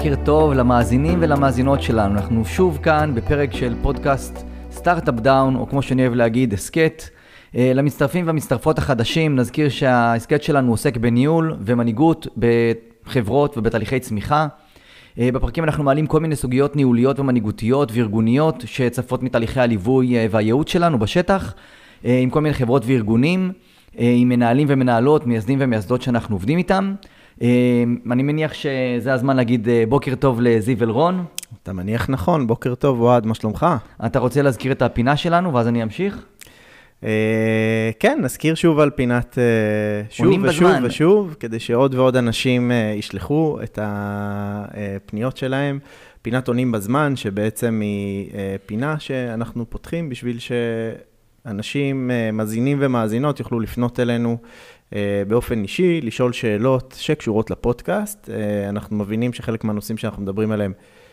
בוקר טוב למאזינים ולמאזינות שלנו. אנחנו שוב כאן בפרק של פודקאסט סטארט-אפ דאון, או כמו שאני אוהב להגיד, הסקט. למצטרפים והמצטרפות החדשים, נזכיר שההסקט שלנו עוסק בניהול ומנהיגות בחברות ובתהליכי צמיחה. בפרקים אנחנו מעלים כל מיני סוגיות ניהוליות ומנהיגותיות וארגוניות שצפות מתהליכי הליווי והייעוץ שלנו בשטח, עם כל מיני חברות וארגונים, עם מנהלים ומנהלות, מייסדים ומייסדות שאנחנו עובדים איתם. אני מניח שזה הזמן להגיד בוקר טוב לזיו אלרון. אתה מניח נכון, בוקר טוב אוהד, מה שלומך? אתה רוצה להזכיר את הפינה שלנו ואז אני אמשיך? כן, נזכיר שוב על פינת שוב ושוב ושוב, כדי שעוד ועוד אנשים ישלחו את הפניות שלהם. פינת עונים בזמן, שבעצם היא פינה שאנחנו פותחים בשביל שאנשים מאזינים ומאזינות יוכלו לפנות אלינו באופן אישי, לשאול שאלות שקשורות לפודקאסט. אנחנו מבינים שחלק מהנושאים שאנחנו מדברים עליהם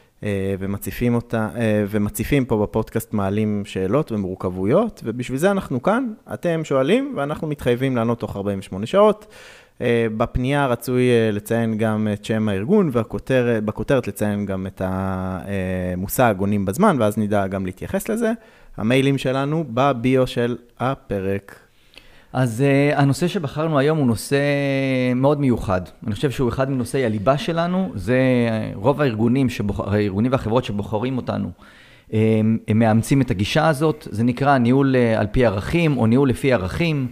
ומציפים פה בפודקאסט מעלים שאלות ומורכבויות, ובשביל זה אנחנו כאן, אתם שואלים ואנחנו מתחייבים לענות תוך 48 שעות. בפנייה רצוי לציין גם את שם הארגון, ובכותרת לציין גם את המושג עונים בזמן, ואז נדע גם להתייחס לזה. המיילים שלנו בביו של הפרק. אז הנושא שבחרנו היום הוא נושא מאוד מיוחד. אני חושב שהוא אחד מנושאי הליבה שלנו. זה רוב הארגונים והחברות שבוחרים אותנו, הם מאמצים את הגישה הזאת. זה נקרא ניהול על פי ערכים או ניהול לפי ערכים.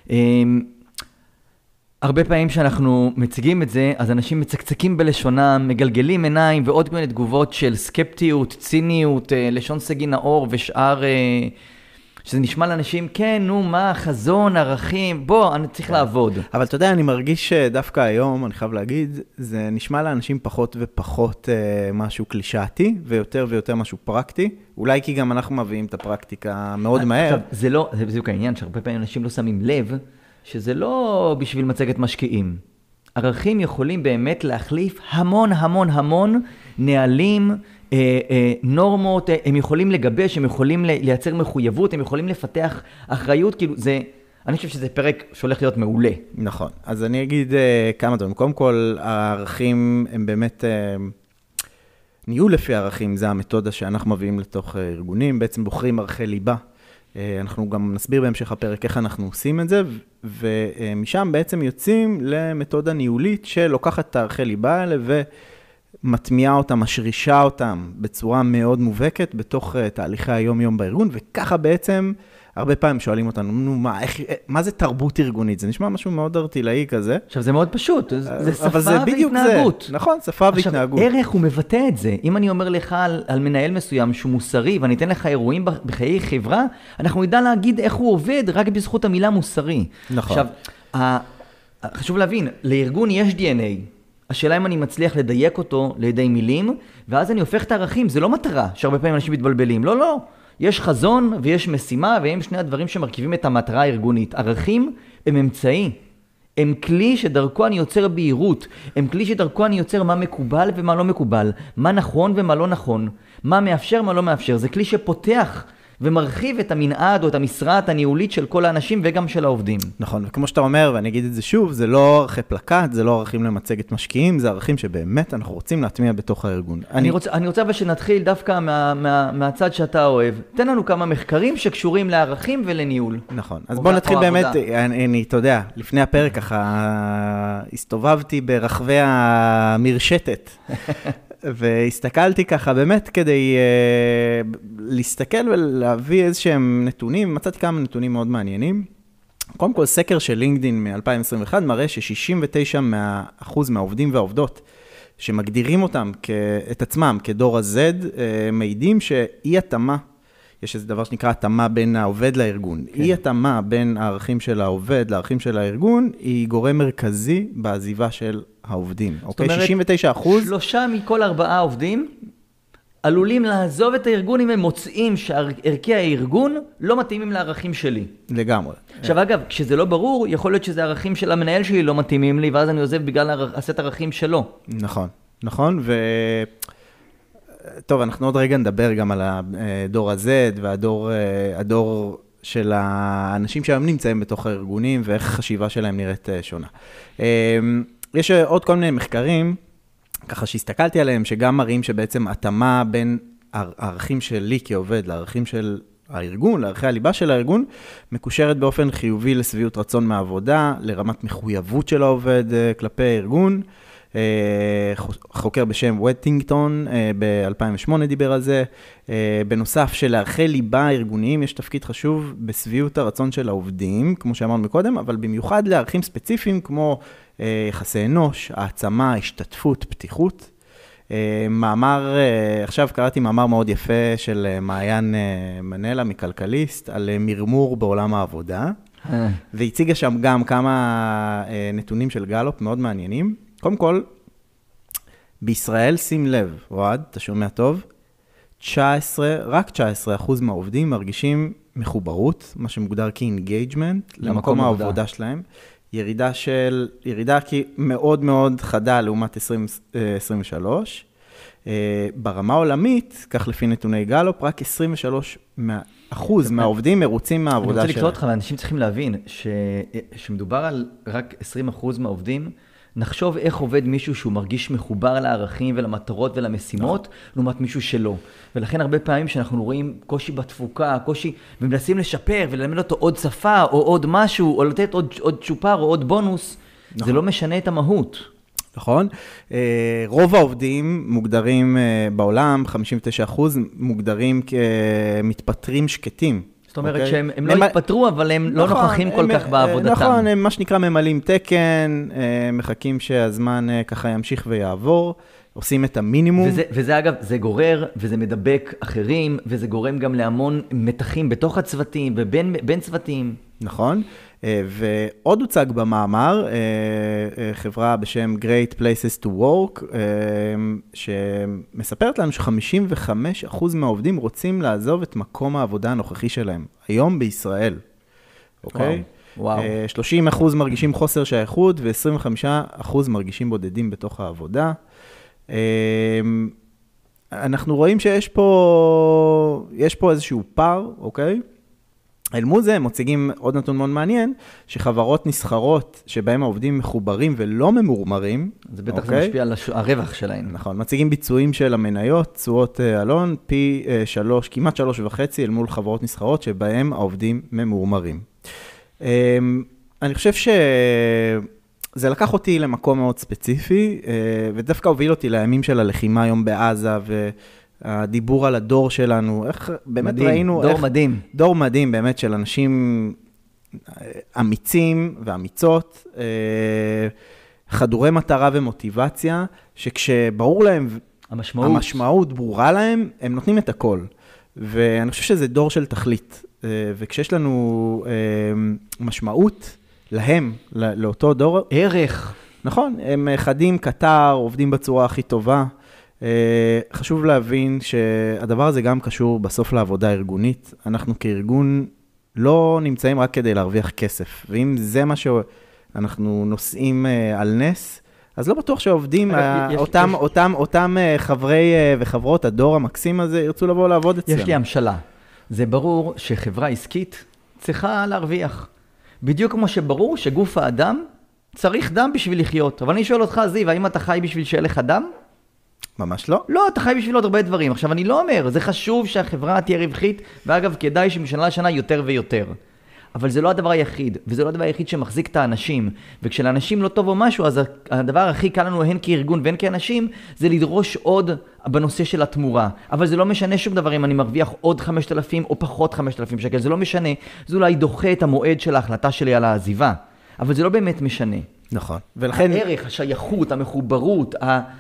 הרבה פעמים שאנחנו מציגים את זה, אז אנשים מצקצקים בלשונם, מגלגלים עיניים ועוד כל מיני תגובות של סקפטיות, ציניות, לשון סגי נאור ושאר שזה נשמע לאנשים, כן, נו, מה, חזון, ערכים, בוא, אני צריך לעבוד. אבל אתה יודע, אני מרגיש דווקא היום, אני חייב להגיד, זה נשמע לאנשים פחות ופחות משהו קלישאתי, ויותר ויותר משהו פרקטי. אולי כי גם אנחנו מביאים את הפרקטיקה מאוד מהר. עכשיו, זה בדיוק העניין, שהרבה פעמים אנשים לא שמים לב, שזה לא בשביל מצגת משקיעים. ערכים יכולים באמת להחליף המון נהלים, נורמות, הם יכולים לגבש, הם יכולים לייצר מחויבות, הם יכולים לפתח אחריות, כאילו זה, אני חושב שזה פרק שהולך להיות מעולה. נכון, אז אני אגיד כמה דברים. קודם כל, הערכים הם באמת, ניהול לפי הערכים, זה המתודה שאנחנו מביאים לתוך ארגונים, בעצם בוחרים ערכי ליבה. אנחנו גם נסביר בהמשך הפרק איך אנחנו עושים את זה, ומשם בעצם יוצאים למתודה ניהולית שלוקחת את הערכי ליבה האלה ומטמיעה אותם, משרישה אותם בצורה מאוד מובהקת בתוך תהליכי היום-יום בארגון, וככה בעצם הרבה פעמים שואלים אותנו, נו, מה זה תרבות ארגונית? זה נשמע משהו מאוד ארטילאי כזה. עכשיו, זה מאוד פשוט, זה שפה והתנהגות. נכון, שפה והתנהגות. עכשיו, ערך הוא מבטא את זה. אם אני אומר לך על מנהל מסוים שהוא מוסרי, ואני אתן לך אירועים בחיי חברה, אנחנו נדע להגיד איך הוא עובד רק בזכות המילה מוסרי. נכון. עכשיו, חשוב להבין, לארגון יש DNA. השאלה אם אני מצליח לדייק אותו לידי מילים, ואז אני הופך את הערכים. זה לא מטרה שהרבה פעמים אנשים מתבלבלים. לא. יש חזון ויש משימה, והם שני הדברים שמרכיבים את המטרה הארגונית. ערכים הם אמצעי. הם כלי שדרכו אני יוצר בהירות. הם כלי שדרכו אני יוצר מה מקובל ומה לא מקובל. מה נכון ומה לא נכון. מה מאפשר, מה לא מאפשר. זה כלי שפותח ומרחיב את המנעד או את המשרה הניהולית של כל האנשים וגם של העובדים. נכון, וכמו שאתה אומר, ואני אגיד את זה שוב, זה לא ערכי פלקט, זה לא ערכים למצגת משקיעים, זה ערכים שבאמת אנחנו רוצים להטמיע בתוך הארגון. אני רוצה שנתחיל דווקא מהצד שאתה אוהב. תן לנו כמה מחקרים שקשורים לערכים ולניהול. נכון, אז בוא נתחיל באמת, אתה יודע, לפני הפרק ככה הסתובבתי ברחבי המרשתת. והסתכלתי ככה באמת כדי להסתכל ולהביא איזשהם נתונים, מצאתי כמה נתונים מאוד מעניינים. קודם כל, סקר של לינקדין מ-2021 מראה ש69% מהעובדים והעובדות שמגדירים אותם את עצמם כדור ה-Z, מעידים שאי התאמה, יש איזה דבר שנקרא התאמה בין העובד לארגון. כן. אי התאמה בין הערכים של העובד לערכים של הארגון, היא גורם מרכזי בעזיבה של העובדים. אוקיי? 69%. 3 מכל 4 עובדים עלולים לעזוב את הארגון אם הם מוצאים שערכי הארגון לא מתאימים לערכים שלי. לגמרי. עכשיו אגב, כשזה לא ברור, יכול להיות שזה ערכים של המנהל שלי לא מתאימים לי, ואז אני עוזב בגלל הסט ערכים שלו. נכון, טוב, אנחנו עוד רגע נדבר גם על הדור הזה, והדור של האנשים שהם נמצאים בתוך הארגונים, ואיך החשיבה שלהם נראית שונה. יש עוד כל מיני מחקרים ככה שהסתכלתי עליהם, שגם מראים שבעצם התאמה בין הערכים שלי כעובד, לערכים של הארגון, לערכי הליבה של הארגון, מקושרת באופן חיובי לשביעות רצון מהעבודה, לרמת מחויבות של העובד כלפי הארגון. חוקר בשם וטינגטון ב-2008 דיבר על זה. בנוסף שלערכי ליבה הארגוניים יש תפקיד חשוב בסביעות הרצון של העובדים, כמו שאמרנו מקודם, אבל במיוחד לערכים ספציפיים כמו יחסי אנוש, העצמה, השתתפות, פתיחות. מאמר, עכשיו קראתי מאמר מאוד יפה של מעיין מנלה מכלכליסט על מרמור בעולם העבודה, והציגה שם גם כמה נתונים של גלופ מאוד מעניינים. קודם כל, בישראל, שים לב, אוהד, אתה שומע טוב, רק 19% מהעובדים מרגישים מחוברות, מה שמוגדר כ-engagement, למקום העבודה שלהם. ירידה מאוד מאוד חדה לעומת 2023. ברמה העולמית, כך לפי נתוני גלופ, רק 23% מהעובדים מרוצים מהעבודה שלהם. אני רוצה לקרוא אותך, ואנשים צריכים להבין שמדובר על רק 20% מהעובדים, נחשוב איך עובד מישהו שהוא מרגיש מחובר לערכים ולמטרות ולמשימות, לעומת מישהו שלא. ולכן הרבה פעמים שאנחנו רואים קושי בתפוקה, קושי, ומנסים לשפר וללמד אותו עוד שפה או עוד משהו, או לתת עוד צ'ופר או עוד בונוס, זה לא משנה את המהות. נכון. רוב העובדים מוגדרים בעולם, 59% מוגדרים כמתפטרים שקטים. זאת אומרת שהם לא התפטרו, אבל הם לא נוכחים כל כך בעבודתם. נכון, הם מה שנקרא ממלאים תקן, מחכים שהזמן ככה ימשיך ויעבור, עושים את המינימום. וזה אגב, זה גורר וזה מדבק אחרים, וזה גורם גם להמון מתחים בתוך הצוותים ובין צוותים. נכון. ועוד הוצג במאמר, חברה בשם Great Places to Work, שמספרת לנו ש55% מהעובדים רוצים לעזוב את מקום העבודה הנוכחי שלהם, היום בישראל. אוקיי? וואו. 30% מרגישים חוסר שייכות, ו25% מרגישים בודדים בתוך העבודה. אנחנו רואים שיש פה איזשהו פער, אוקיי? אל מול זה הם מציגים עוד נתון מאוד מעניין, שחברות נסחרות שבהם העובדים מחוברים ולא ממורמרים. זה בטח זה משפיע על הרווח שלהם. נכון, מציגים ביצועים של המניות, תשואות אלון, פי 3, כמעט 3.5 אל מול חברות נסחרות שבהם העובדים ממורמרים. אני חושב שזה לקח אותי למקום מאוד ספציפי, ודווקא הוביל אותי לימים של הלחימה היום בעזה הדיבור על הדור שלנו, איך באמת מדהים, ראינו... דור מדהים. דור מדהים באמת של אנשים אמיצים ואמיצות, חדורי מטרה ומוטיבציה, שכשברור להם, המשמעות ברורה להם, הם נותנים את הכל. ואני חושב שזה דור של תכלית. וכשיש לנו משמעות להם, לאותו דור... ערך. נכון, הם חדים, קטר, עובדים בצורה הכי טובה. חשוב להבין שהדבר הזה גם קשור בסוף לעבודה הארגונית. אנחנו כארגון לא נמצאים רק כדי להרוויח כסף, ואם זה מה שאנחנו נושאים על נס, אז לא בטוח שהעובדים, אותם חברי וחברות, הדור המקסים הזה, ירצו לבוא לעבוד אצלם. יש לי המשלה. זה ברור שחברה עסקית צריכה להרוויח. בדיוק כמו שברור שגוף האדם צריך דם בשביל לחיות. אבל אני שואל אותך, זיו, האם אתה חי בשביל שיהיה לך דם? ממש לא. לא, אתה חי בשביל עוד הרבה דברים. עכשיו, אני לא אומר, זה חשוב שהחברה תהיה רווחית, ואגב, כדאי שמשנה לשנה יותר ויותר. אבל זה לא הדבר היחיד, וזה לא הדבר היחיד שמחזיק את האנשים. וכשלאנשים לא טוב או משהו, אז הדבר הכי קל לנו, הן כארגון והן כאנשים, זה לדרוש עוד בנושא של התמורה. אבל זה לא משנה שום דבר אם אני מרוויח עוד 5,000 או פחות 5,000 שקל. זה לא משנה. זה אולי דוחה את המועד של ההחלטה שלי על העזיבה. אבל זה לא באמת משנה. נכון. ולכן... הערך, השייכות, המחוברות,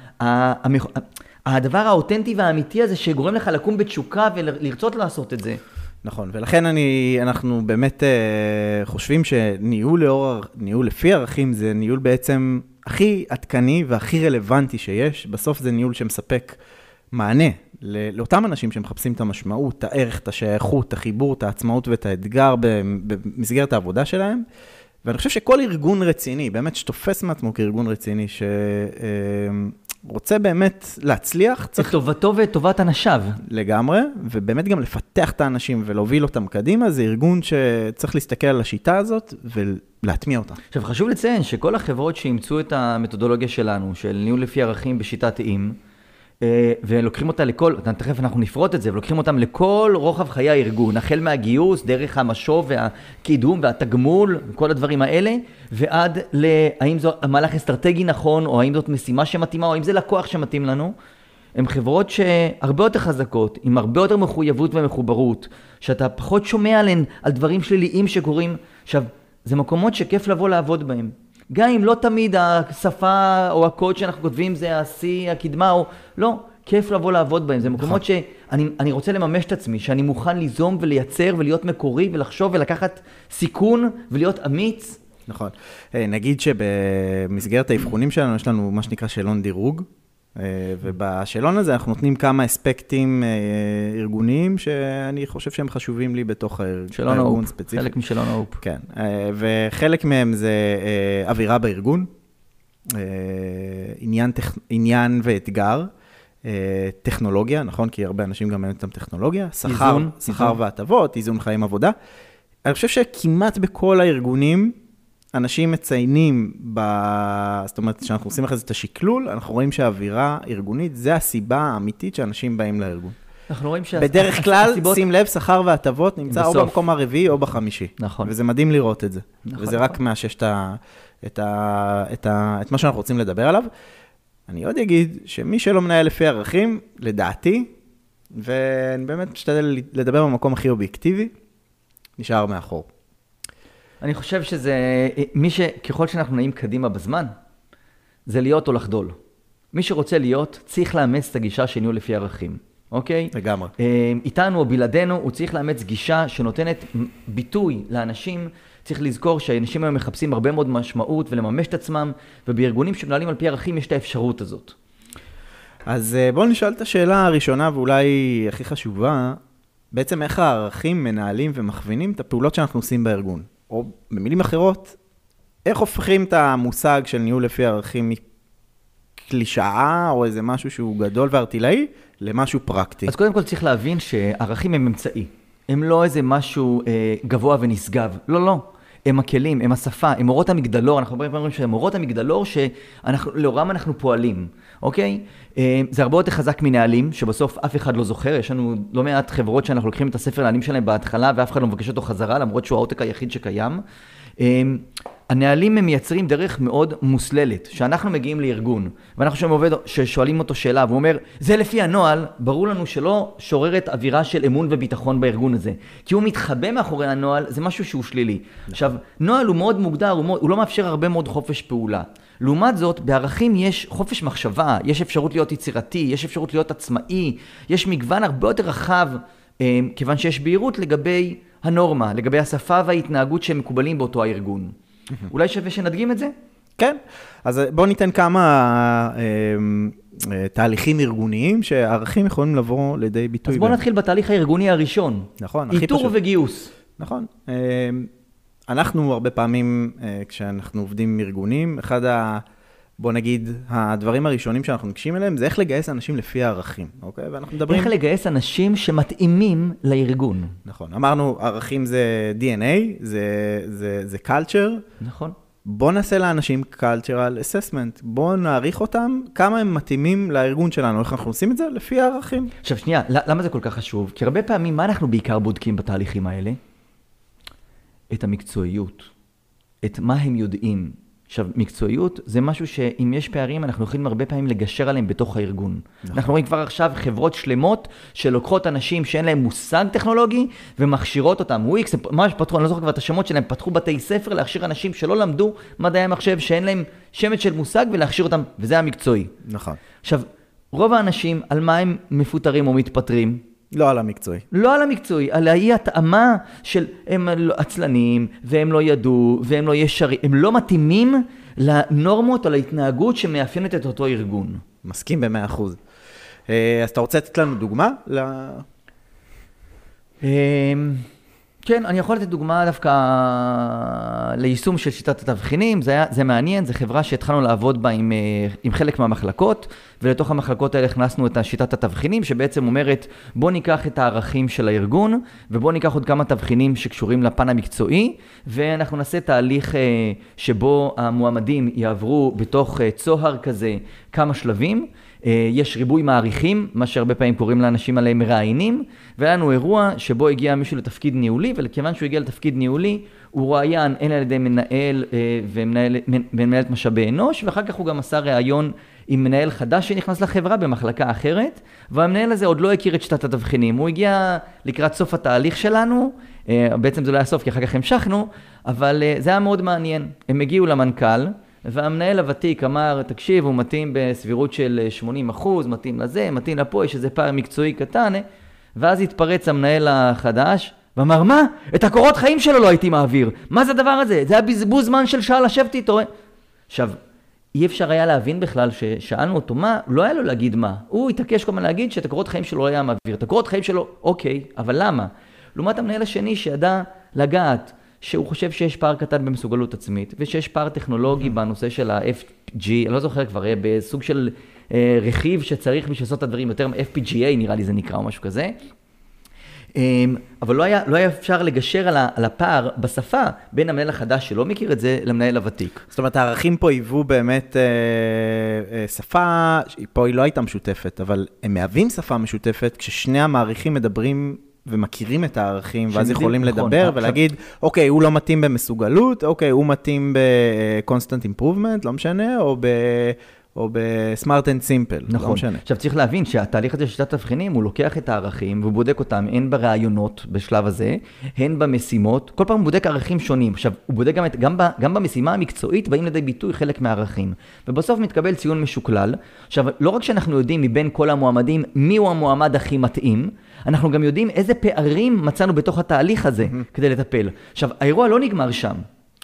הדבר האותנטי והאמיתי הזה שגורם לך לקום בתשוקה ולרצות לעשות את זה. נכון, ולכן אנחנו באמת חושבים שניהול לפי ערכים זה ניהול בעצם הכי עדכני והכי רלוונטי שיש. בסוף זה ניהול שמספק מענה לאותם אנשים שמחפשים את המשמעות, את הערך, את השייכות, את החיבור, את העצמאות ואת האתגר במסגרת העבודה שלהם. ואני חושב שכל ארגון רציני, באמת שתופס מעצמו כארגון רציני, רוצה באמת להצליח, צריך... את טובתו ואת טובת אנשיו. לגמרי, ובאמת גם לפתח את האנשים ולהוביל אותם קדימה, זה ארגון שצריך להסתכל על השיטה הזאת ולהטמיע אותה. עכשיו, חשוב לציין שכל החברות שאימצו את המתודולוגיה שלנו, של ניהול לפי ערכים בשיטת אים, ולוקחים אותה לכל, תכף אנחנו נפרוט את זה, ולוקחים אותם לכל רוחב חיי הארגון, החל מהגיוס, דרך המשוב והקידום והתגמול, כל הדברים האלה, ועד האם זו מהלך אסטרטגי נכון, או האם זאת משימה שמתאימה, או האם זה לקוח שמתאים לנו. הן חברות שהרבה יותר חזקות, עם הרבה יותר מחויבות ומחוברות, שאתה פחות שומע עליהן, על דברים שליליים שקורים. עכשיו, זה מקומות שכיף לבוא לעבוד בהם. גם אם לא תמיד השפה או הקוד שאנחנו כותבים זה השיא, הקדמה, או לא, כיף לבוא לעבוד בהם. זה מקומות שאני רוצה לממש את עצמי, שאני מוכן ליזום ולייצר ולהיות מקורי ולחשוב ולקחת סיכון ולהיות אמיץ. נכון. נגיד שבמסגרת האבחונים שלנו יש לנו מה שנקרא שאלון דירוג, ובשאלון הזה אנחנו נותנים כמה אספקטים ארגוניים שאני חושב שהם חשובים לי בתוך הארגון ספציפי. חלק משאלון האופ. כן, וחלק מהם זה אווירה בארגון, עניין ואתגר, טכנולוגיה, נכון? כי הרבה אנשים גם מעניינים אותם טכנולוגיה, שכר והטבות, איזון חיים עבודה. אני חושב שכמעט בכל הארגונים, אנשים מציינים, זאת אומרת, כשאנחנו עושים אחרי זה את השקלול, אנחנו רואים שהאווירה ארגונית, זה הסיבה האמיתית שאנשים באים לארגון. אנחנו רואים בדרך כלל, שים לב, שכר והטבות נמצא או במקום הרביעי או בחמישי. נכון. וזה מדהים לראות את זה. וזה רק מאשש את מה שאנחנו רוצים לדבר עליו. אני עוד אגיד שמי שלא מנהל לפי ערכים, לדעתי, ואני באמת משתדל לדבר במקום הכי אובייקטיבי, נשאר מאחור. אני חושב שזה, ככל שאנחנו נעים קדימה בזמן, זה להיות או לחדול. מי שרוצה להיות, צריך לאמץ את הגישה של ניהול לפי ערכים. אוקיי? לגמרי. איתנו או בלעדינו, הוא צריך לאמץ גישה שנותנת ביטוי לאנשים. צריך לזכור שהאנשים היום מחפשים הרבה מאוד משמעות ולממש את עצמם, ובארגונים שמנהלים על פי ערכים יש את האפשרות הזאת. אז בואו נשאל את השאלה הראשונה ואולי הכי חשובה, בעצם איך הערכים מנהלים ומכווינים את הפעולות שאנחנו עושים בארגון? או במילים אחרות, איך הופכים את המושג של ניהול לפי ערכים מקלישאה או איזה משהו שהוא גדול וארטילאי למשהו פרקטי? אז קודם כל צריך להבין שערכים הם אמצעי. הם לא איזה משהו גבוה ונשגב. לא, לא. הם הכלים, הם השפה, הם אורות המגדלור. אנחנו אומרים שהם אורות המגדלור שלאורם אנחנו פועלים. אוקיי? זה הרבה יותר חזק מנהלים, שבסוף אף אחד לא זוכר. יש לנו לא מעט חברות שאנחנו לוקחים את הספר נהלים שלהם בהתחלה, ואף אחד לא מבקש אותו חזרה, למרות שהוא העותק היחיד שקיים. הנהלים הם מייצרים דרך מאוד מוסללת, שאנחנו מגיעים לארגון, ואנחנו שואלים אותו שאלה, והוא אומר, זה לפי הנוהל, ברור לנו שלא שוררת אווירה של אמון וביטחון בארגון הזה, כי הוא מתחבא מאחורי הנוהל, זה משהו שהוא שלילי. עכשיו, נוהל הוא מאוד מוגדר, הוא לא מאפשר הרבה מאוד חופש פעולה. לעומת זאת, בערכים יש חופש מחשבה, יש אפשרות להיות יצירתי, יש אפשרות להיות עצמאי, יש מגוון הרבה יותר רחב, כיוון שיש בהירות לגבי הנורמה, לגבי השפה וההתנהגות שהם מקובלים באותו הארגון. אולי שווה שנדגים את זה? כן. אז בואו ניתן כמה תהליכים ארגוניים שערכים יכולים לבוא לידי ביטוי. אז בואו נתחיל בתהליך הארגוני הראשון. נכון, הכי פשוט. איתור וגיוס. נכון. אנחנו הרבה פעמים, כשאנחנו עובדים עם ארגונים, בוא נגיד, הדברים הראשונים שאנחנו נקשים אליהם, זה איך לגייס אנשים לפי הערכים, אוקיי? ואנחנו מדברים... איך לגייס אנשים לארגון. נכון. אמרנו, ערכים זה DNA, זה culture. נכון. בוא נעשה לאנשים cultural assessment. בוא נעריך אותם, כמה הם מתאימים לארגון שלנו. איך אנחנו עושים את זה? לפי הערכים. עכשיו, שנייה, למה זה כל כך חשוב? כי הרבה פעמים, מה אנחנו בעיקר בודקים בתהליכים האלה? את המקצועיות. את מה הם יודעים. עכשיו, מקצועיות זה משהו שאם יש פערים, אנחנו יכולים הרבה פעמים לגשר עליהם בתוך הארגון. נכון. אנחנו רואים כבר עכשיו חברות שלמות שלוקחות אנשים שאין להם מושג טכנולוגי ומכשירות אותם. וויקס, ממש פתחו, אני לא זוכר כבר את השמות שלהם, פתחו בתי ספר להכשיר אנשים שלא למדו מדעי המחשב, שאין להם שמץ של מושג ולהכשיר אותם, וזה המקצועי. נכון. עכשיו, רוב האנשים, על מה הם מפוטרים או מתפטרים? לא על המקצועי. לא על המקצועי, על האי התאמה של הם עצלנים, והם לא ידעו, והם לא ישרים, הם לא מתאימים לנורמות או להתנהגות שמאפיינת את אותו ארגון. מסכים ב100%. אז אתה רוצה לתת לנו דוגמה? כן, אני יכול לתת דוגמה דווקא ליישום של שיטת התבחינים, זה מעניין, זה חברה שהתחלנו לעבוד בה עם חלק מהמחלקות, ולתוך המחלקות האלה הכנסנו את שיטת התבחינים, שבעצם אומרת, בוא ניקח את הערכים של הארגון, ובוא ניקח עוד כמה תבחינים שקשורים לפן המקצועי, ואנחנו נעשה תהליך שבו המועמדים יעברו בתוך צוהר כזה כמה שלבים, יש ריבוי מעריכים, מה שהרבה פעמים קוראים לאנשים עליהם מראיינים, והיה לנו אירוע שבו הגיע מישהו לתפקיד ניהולי, וכיוון שהוא הגיע לתפקיד ניהולי, הוא ראיין הן על ידי מנהל ומנהלת משאבי אנוש, ואחר כך הוא גם עשה ראיון עם מנהל חדש שנכנס לחברה במחלקה אחרת, והמנהל הזה עוד לא הכיר את שיטת התבחינים. הוא הגיע לקראת סוף התהליך שלנו, בעצם זה לא היה סוף כי אחר כך המשכנו, אבל זה היה מאוד מעניין. הם הגיעו למנכ"ל, והמנהל הוותיק אמר, תקשיב, הוא מתאים בסבירות של 80%, מתאים לזה, מתאים לפה, יש איזה פער מקצועי קטן, ואז התפרץ המנהל החדש, ואמר, מה? את הקורות חיים שלו לא הייתי מעביר. מה זה הדבר הזה? זה היה בזבוז זמן של שעה לשבת איתו. עכשיו, אי אפשר היה להבין בכלל ששאלנו אותו מה, לא היה לו להגיד מה. הוא התעקש כל הזמן להגיד שאת הקורות חיים שלו לא היה מעביר. את הקורות חיים שלו, אוקיי, אבל למה? לעומת המנהל השני שידע לגעת, שהוא חושב שיש פער קטן במסוגלות עצמית, ושיש פער טכנולוגי בנושא של ה-FPG, אני לא זוכר כבר, בסוג של רכיב שצריך בשביל לעשות את הדברים יותר, FPGA נראה לי זה נקרא או משהו כזה, אבל לא היה אפשר לגשר על הפער בשפה בין המנהל החדש שלא מכיר את זה למנהל הוותיק. זאת אומרת, הערכים פה היוו באמת שפה, פה היא לא הייתה משותפת, אבל הם מהווים שפה משותפת כששני המעריכים מדברים ומכירים את הערכים, ואז יכולים לדבר ולהגיד, אוקיי, הוא לא מתאים במסוגלות, אוקיי, הוא מתאים ב-constant improvement, לא משנה, או ב-smart and simple, נכון. לא משנה. עכשיו צריך להבין שהתהליך הזה של שיטת תבחינים, הוא לוקח את הערכים והוא בודק אותם, הן ברעיונות בשלב הזה, הן במשימות, כל פעם הוא בודק ערכים שונים. עכשיו, הוא בודק גם במשימה המקצועית, באים לידי ביטוי חלק מהערכים. ובסוף מתקבל ציון משוקלל. עכשיו, לא רק שאנחנו יודעים מבין כל המועמדים, מי הוא המועמד הכי מתאים, אנחנו גם יודעים איזה פערים מצאנו בתוך התהליך הזה כדי לטפל. עכשיו, האירוע לא נגמר שם.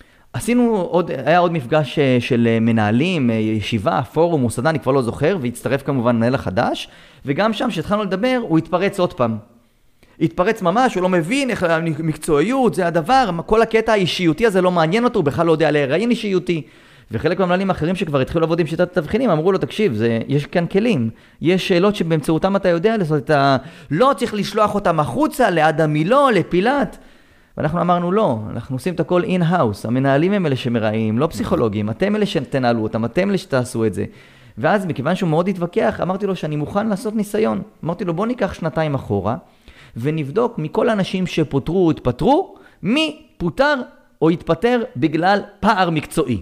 היה עוד מפגש של מנהלים, ישיבה, פורום, מוסדה, אני כבר לא זוכר, והצטרף כמובן מנהל החדש, וגם שם שהתחלנו לדבר, הוא התפרץ עוד פעם. התפרץ ממש, הוא לא מבין איך מקצועיות, זה הדבר, כל הקטע האישיותי הזה לא מעניין אותו, הוא בכלל לא יודע להיראיין אישיותי. וחלק מהמנהלים האחרים שכבר התחילו לעבוד עם שיטת התבחינים, אמרו לו, תקשיב, יש כאן כלים. יש שאלות שבאמצעותם אתה יודע לעשות לא צריך לשלוח אותם החוצה, ליד המילו, לפילת. ואנחנו אמרנו לא, אנחנו עושים את הכל in-house, המנהלים הם אלה שמראיים, לא פסיכולוגים, אתם אלה שתנהלו אותם, אתם אלה שתעשו את זה. ואז מכיוון שהוא מאוד התווכח, אמרתי לו שאני מוכן לעשות ניסיון. אמרתי לו בוא ניקח 2 אחורה, ונבדוק מכל האנשים שפוטרו או התפטרו, מי פוטר או התפטר בגלל פער מקצועי.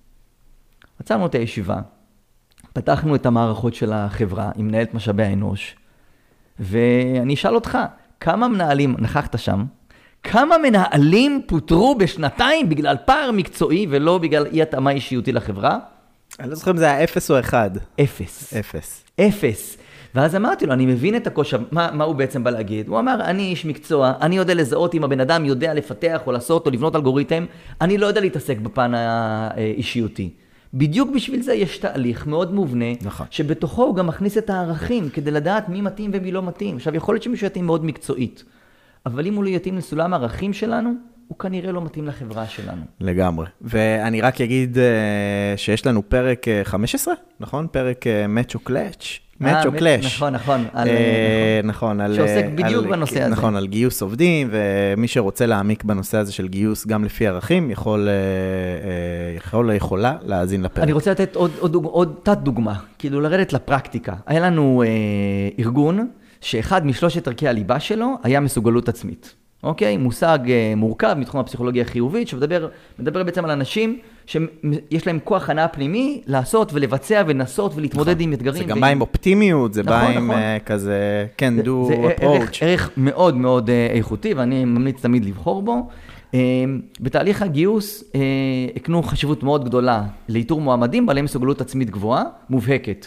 עצרנו את הישיבה, פתחנו את המערכות של החברה עם מנהלת משאבי האנוש, ואני אשאל אותך, כמה מנהלים, נכחת שם, כמה מנהלים פוטרו בשנתיים בגלל פער מקצועי ולא בגלל אי התאמה אישיותי לחברה? אני לא זוכר אם זה היה 0 או 1. 0. 0. ואז אמרתי לו, אני מבין את הקושי, מה הוא בעצם בא להגיד? הוא אמר, אני איש מקצוע, אני יודע לזהות אם הבן אדם יודע לפתח או לעשות או לבנות אלגוריתם, אני לא יודע להתעסק בפן האישיותי. בדיוק בשביל זה יש תהליך מאוד מובנה, נכון. שבתוכו הוא גם מכניס את הערכים, כדי לדעת מי מתאים ומי לא מתאים. עכשיו, יכול להיות שמישהו יתאים מאוד מקצועית, אבל אם הוא לא יתאים לסולם הערכים שלנו, הוא כנראה לא מתאים לחברה שלנו. לגמרי. ואני רק אגיד שיש לנו פרק 15, נכון? פרק Match or Clash. Match or Clash. נכון. נכון. שעוסק בדיוק בנושא הזה. נכון, על גיוס עובדים, ומי שרוצה להעמיק בנושא הזה של גיוס גם לפי ערכים, יכולה להאזין לפרק. אני רוצה לתת עוד תת דוגמה, כאילו לרדת לפרקטיקה. היה לנו ארגון, שאחד משלושת ערכי הליבה שלו היה מסוגלות עצמית. אוקיי? מושג מורכב מתחום הפסיכולוגיה החיובית, שמדבר בעצם על אנשים שיש להם כוח הנאה פנימי לעשות ולבצע ולנסות ולהתמודד עם אתגרים. זה גם בא עם אופטימיות, זה בא עם כזה can do approach. זה ערך מאוד מאוד איכותי, ואני ממליץ תמיד לבחור בו. בתהליך הגיוס הקנו חשיבות מאוד גדולה לאיתור מועמדים בעלי מסוגלות עצמית גבוהה, מובהקת.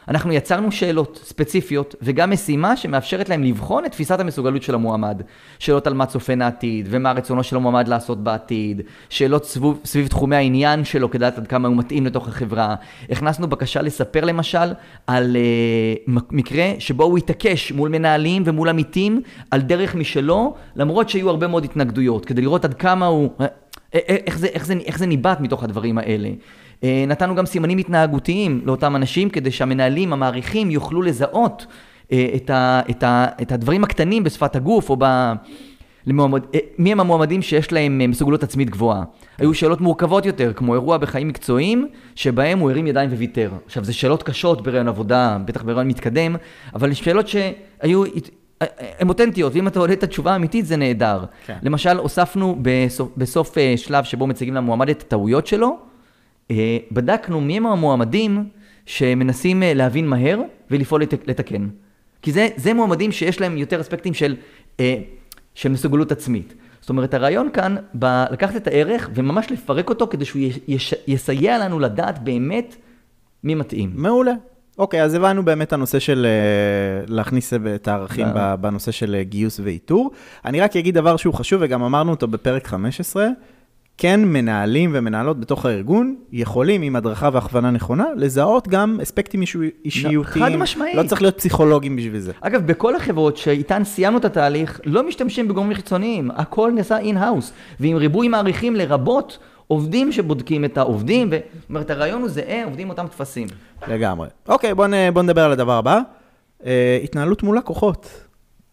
אנחנו יצרנו שאלות ספציפיות וגם משימה שמאפשרת להם לבחון את תפיסת המסוגלות של המועמד. שאלות על מה צופן העתיד ומה רצונו של המועמד לעשות בעתיד, שאלות סביב תחומי העניין שלו כדי לדעת עד כמה הוא מתאים לתוך החברה. הכנסנו בקשה לספר למשל על מקרה שבו הוא התעקש מול מנהלים ומול עמיתים על דרך משלו, למרות שהיו הרבה מאוד התנגדויות, כדי לראות עד כמה הוא, איך זה ניבט מתוך הדברים האלה. נתנו גם סימנים התנהגותיים לאותם אנשים, כדי שהמנהלים המעריכים יוכלו לזהות את הדברים הקטנים בשפת הגוף, או מי הם המועמדים שיש להם מסוגלות עצמית גבוהה. היו שאלות מורכבות יותר, כמו אירוע בחיים מקצועיים, שבהם הוא הרים ידיים וויתר. עכשיו, זה שאלות קשות ברעיון עבודה, בטח ברעיון מתקדם, אבל שאלות שהיו הן אותנטיות, ואם אתה עולה את התשובה האמיתית, זה נהדר. כן. למשל, הוספנו בסוף שלב שבו מציגים למועמד את הטעויות שלו, בדקנו מי הם המועמדים שמנסים להבין מהר ולפעול לתקן. כי זה מועמדים שיש להם יותר אספקטים של מסוגלות עצמית. זאת אומרת, הרעיון כאן, לקחת את הערך וממש לפרק אותו, כדי שהוא יסייע לנו לדעת באמת מי מתאים. מעולה. אוקיי, אז הבנו באמת הנושא של להכניס את הערכים בנושא של גיוס ואיתור. אני רק אגיד דבר שהוא חשוב, וגם אמרנו אותו בפרק 15, כן מנהלים ומנהלות בתוך הארגון יכולים עם הדרכה והכוונה נכונה לזהות גם אספקטים אישיותיים. חד משמעית. לא צריך להיות פסיכולוגים בשביל זה. אגב, בכל החברות שאיתן סיימנו את התהליך, לא משתמשים בגורמים חיצוניים. הכל נעשה אין-האוס. ועם ריבוי מעריכים לרבות עובדים שבודקים את העובדים. זאת אומרת, הרעיון הוא זהה, עובדים אותם תפסים. לגמרי. אוקיי, בוא נדבר על הדבר הבא. התנהלות מול לקוחות.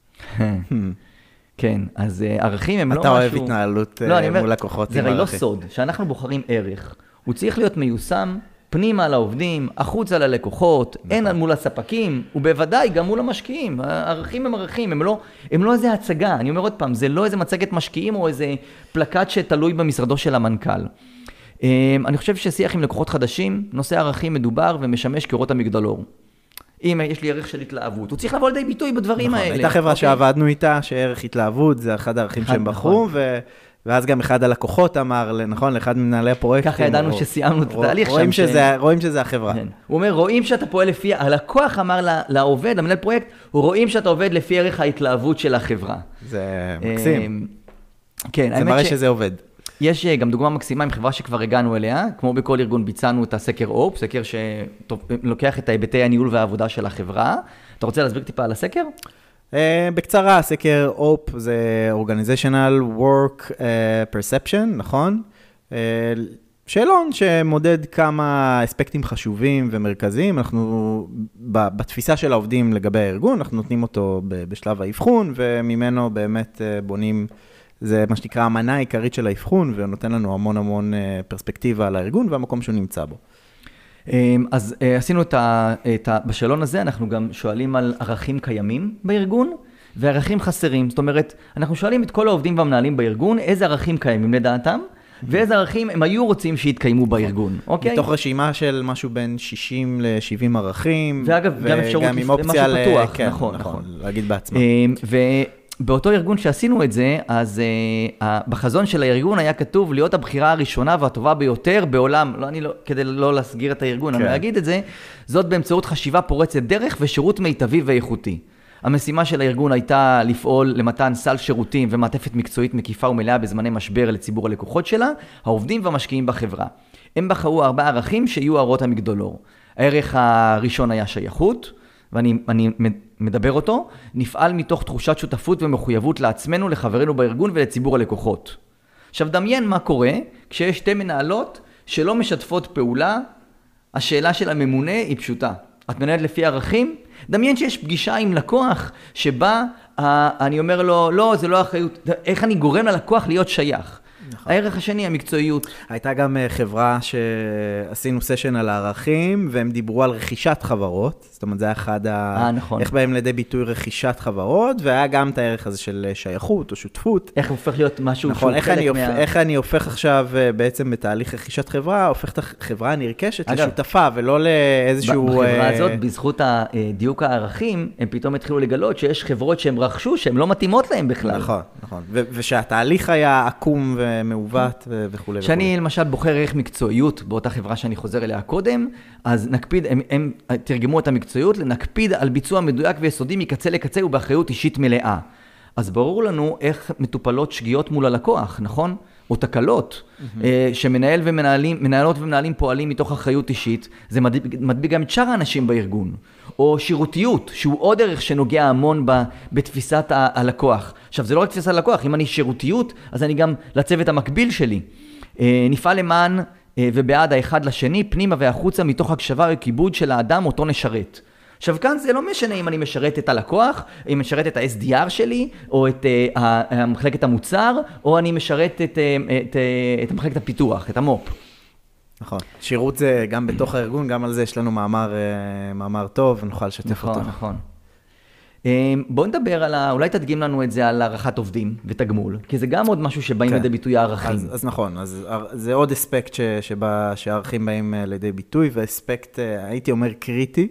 כן, אז ערכים הם לא משהו... אתה אוהב התנהלות מול לקוחות. זה הרי לא סוד, שאנחנו בוחרים ערך. הוא צריך להיות מיושם פנימה לעובדים, החוצה ללקוחות, אין מול הספקים, ובוודאי גם מול המשקיעים. הערכים הם ערכים, הם לא איזה הצגה. אני אומר עוד פעם, זה לא איזה מצגת משקיעים או איזה פלקט שתלוי במשרדו של המנכ"ל. אני חושב ששיח עם לקוחות חדשים, נושא ערכים מדובר ומשמש כאות המגדלור. אם יש לי ערך של התלהבות, הוא צריך לבוא לידי ביטוי בדברים האלה. הייתה חברה שעבדנו איתה, שערך התלהבות, זה אחד הערכים שהם בחרו, ואז גם אחד הלקוחות אמר, נכון, לאחד מנהלי הפרויקטים. ככה ידענו שסיימנו את התהליך שם. רואים שזה החברה. הוא אומר, רואים שאתה פועל לפי, הלקוח אמר לעובד, למנהל פרויקט, רואים שאתה עובד לפי ערך ההתלהבות של החברה. זה מקסים. זה מראה שזה עובד. יש גם דוגמה מקסימה עם חברה שכבר הגענו אליה, כמו בכל ארגון ביצענו את הסקר אופ, סקר שלוקח את היבטי הניהול והעבודה של החברה. אתה רוצה להסביר טיפה על הסקר? בקצרה, הסקר אופ זה Organizational Work Perception, נכון? שאלון שמודד כמה אספקטים חשובים ומרכזיים. אנחנו, בתפיסה של העובדים לגבי הארגון, אנחנו נותנים אותו בשלב האבחון, וממנו באמת בונים... זה מה שנקרא המנה העיקרית של האבחון, ונותן לנו המון פרספקטיבה על הארגון והמקום שהוא נמצא בו. אז עשינו בשאלון הזה, אנחנו גם שואלים על ערכים קיימים בארגון, וערכים חסרים. זאת אומרת, אנחנו שואלים את כל העובדים והמנהלים בארגון, איזה ערכים קיימים לדעתם, ואיזה ערכים הם היו רוצים שיתקיימו בארגון. אוקיי? מתוך רשימה של משהו בין 60 ל-70 ערכים. ואגב, גם אפשרות משהו פתוח. נכון, להגיד בעצמם. באותו ארגון שעשינו את זה, אז בחזון של הארגון היה כתוב להיות הבחירה הראשונה והטובה ביותר בעולם, כדי לא להסגיר את הארגון, אני אגיד את זה, זאת באמצעות חשיבה פורצת דרך ושירות מיטבי ואיכותי. המשימה של הארגון הייתה לפעול למתן סל שירותים ומעטפת מקצועית מקיפה ומלאה בזמני משבר לציבור הלקוחות שלה, העובדים והמשקיעים בחברה. הם בחרו 4 ערכים שיהיו הערות המגדלור. הערך הראשון היה שייכות, ואני מדבר אותו, נפעל מתוך תחושת שותפות ומחויבות לעצמנו, לחברינו בארגון ולציבור הלקוחות. עכשיו דמיין מה קורה כשיש 2 מנהלות שלא משתפות פעולה, השאלה של הממונה היא פשוטה. את מנהלת לפי ערכים? דמיין שיש פגישה עם לקוח שבה אני אומר לו, לא, זה לא אחריות, איך אני גורם ללקוח להיות שייך? נכון. הערך השני, המקצועיות. הייתה גם חברה שעשינו סשן על הערכים, והם דיברו על רכישת חברות. זאת אומרת, זה היה אחד נכון. איך בהם לידי ביטוי רכישת חברות, והיה גם את הערך הזה של שייכות או שותפות. איך הופך להיות משהו נכון, איך אני הופך עכשיו בעצם בתהליך רכישת חברה, הופך את החברה הנרכשת לשותפה, ולא לאיזשהו... בחברה הזאת, בזכות דיוק הערכים, הם פתאום התחילו לגלות שיש חברות שהם רכשו, שהן לא מתאימות להם בכלל. נכון, נכון. ושהתהליך היה עקום מעוות וכו'. שאני למשל בוחר ערך מקצועיות באותה חברה שאני חוזר אליה קודם, אז נקפיד, הם תרגמו את המקצועיות, נקפיד על ביצוע מדויק ויסודי מקצה לקצה ובאחריות אישית מלאה. אז ברור לנו איך מטופלות שגיאות מול הלקוח, נכון? או תקלות, שמנהלות ומנהלים פועלים מתוך אחריות אישית, זה מדביק גם את שאר האנשים בארגון. או שירותיות, שהוא עוד ערך שנוגע המון בתפיסת הלקוח. עכשיו, זה לא רק תפיסת הלקוח, אם אני שירותיות, אז אני גם לצוות המקביל שלי. נפעל למען ובעד האחד לשני, פנימה והחוצה מתוך הקשבה וכיבוד של האדם אותו נשרת. עכשיו כאן זה לא משנה אם אני משרת את הלקוח, אם משרת את ה-SDR שלי, או את מחלקת המוצר, או אני משרת את מחלקת הפיתוח, את המופ. נכון. שירות זה גם בתוך הארגון, גם על זה יש לנו מאמר טוב, ונוכל לשתף אותו. נכון. בואו נדבר על, אולי תדגים לנו את זה על הערכת עובדים ותגמול, כי זה גם עוד משהו שבאים לידי ביטוי הערכים. אז נכון, אז זה עוד אספקט שהערכים באים לידי ביטוי, ואספקט, הייתי אומר, קריטי.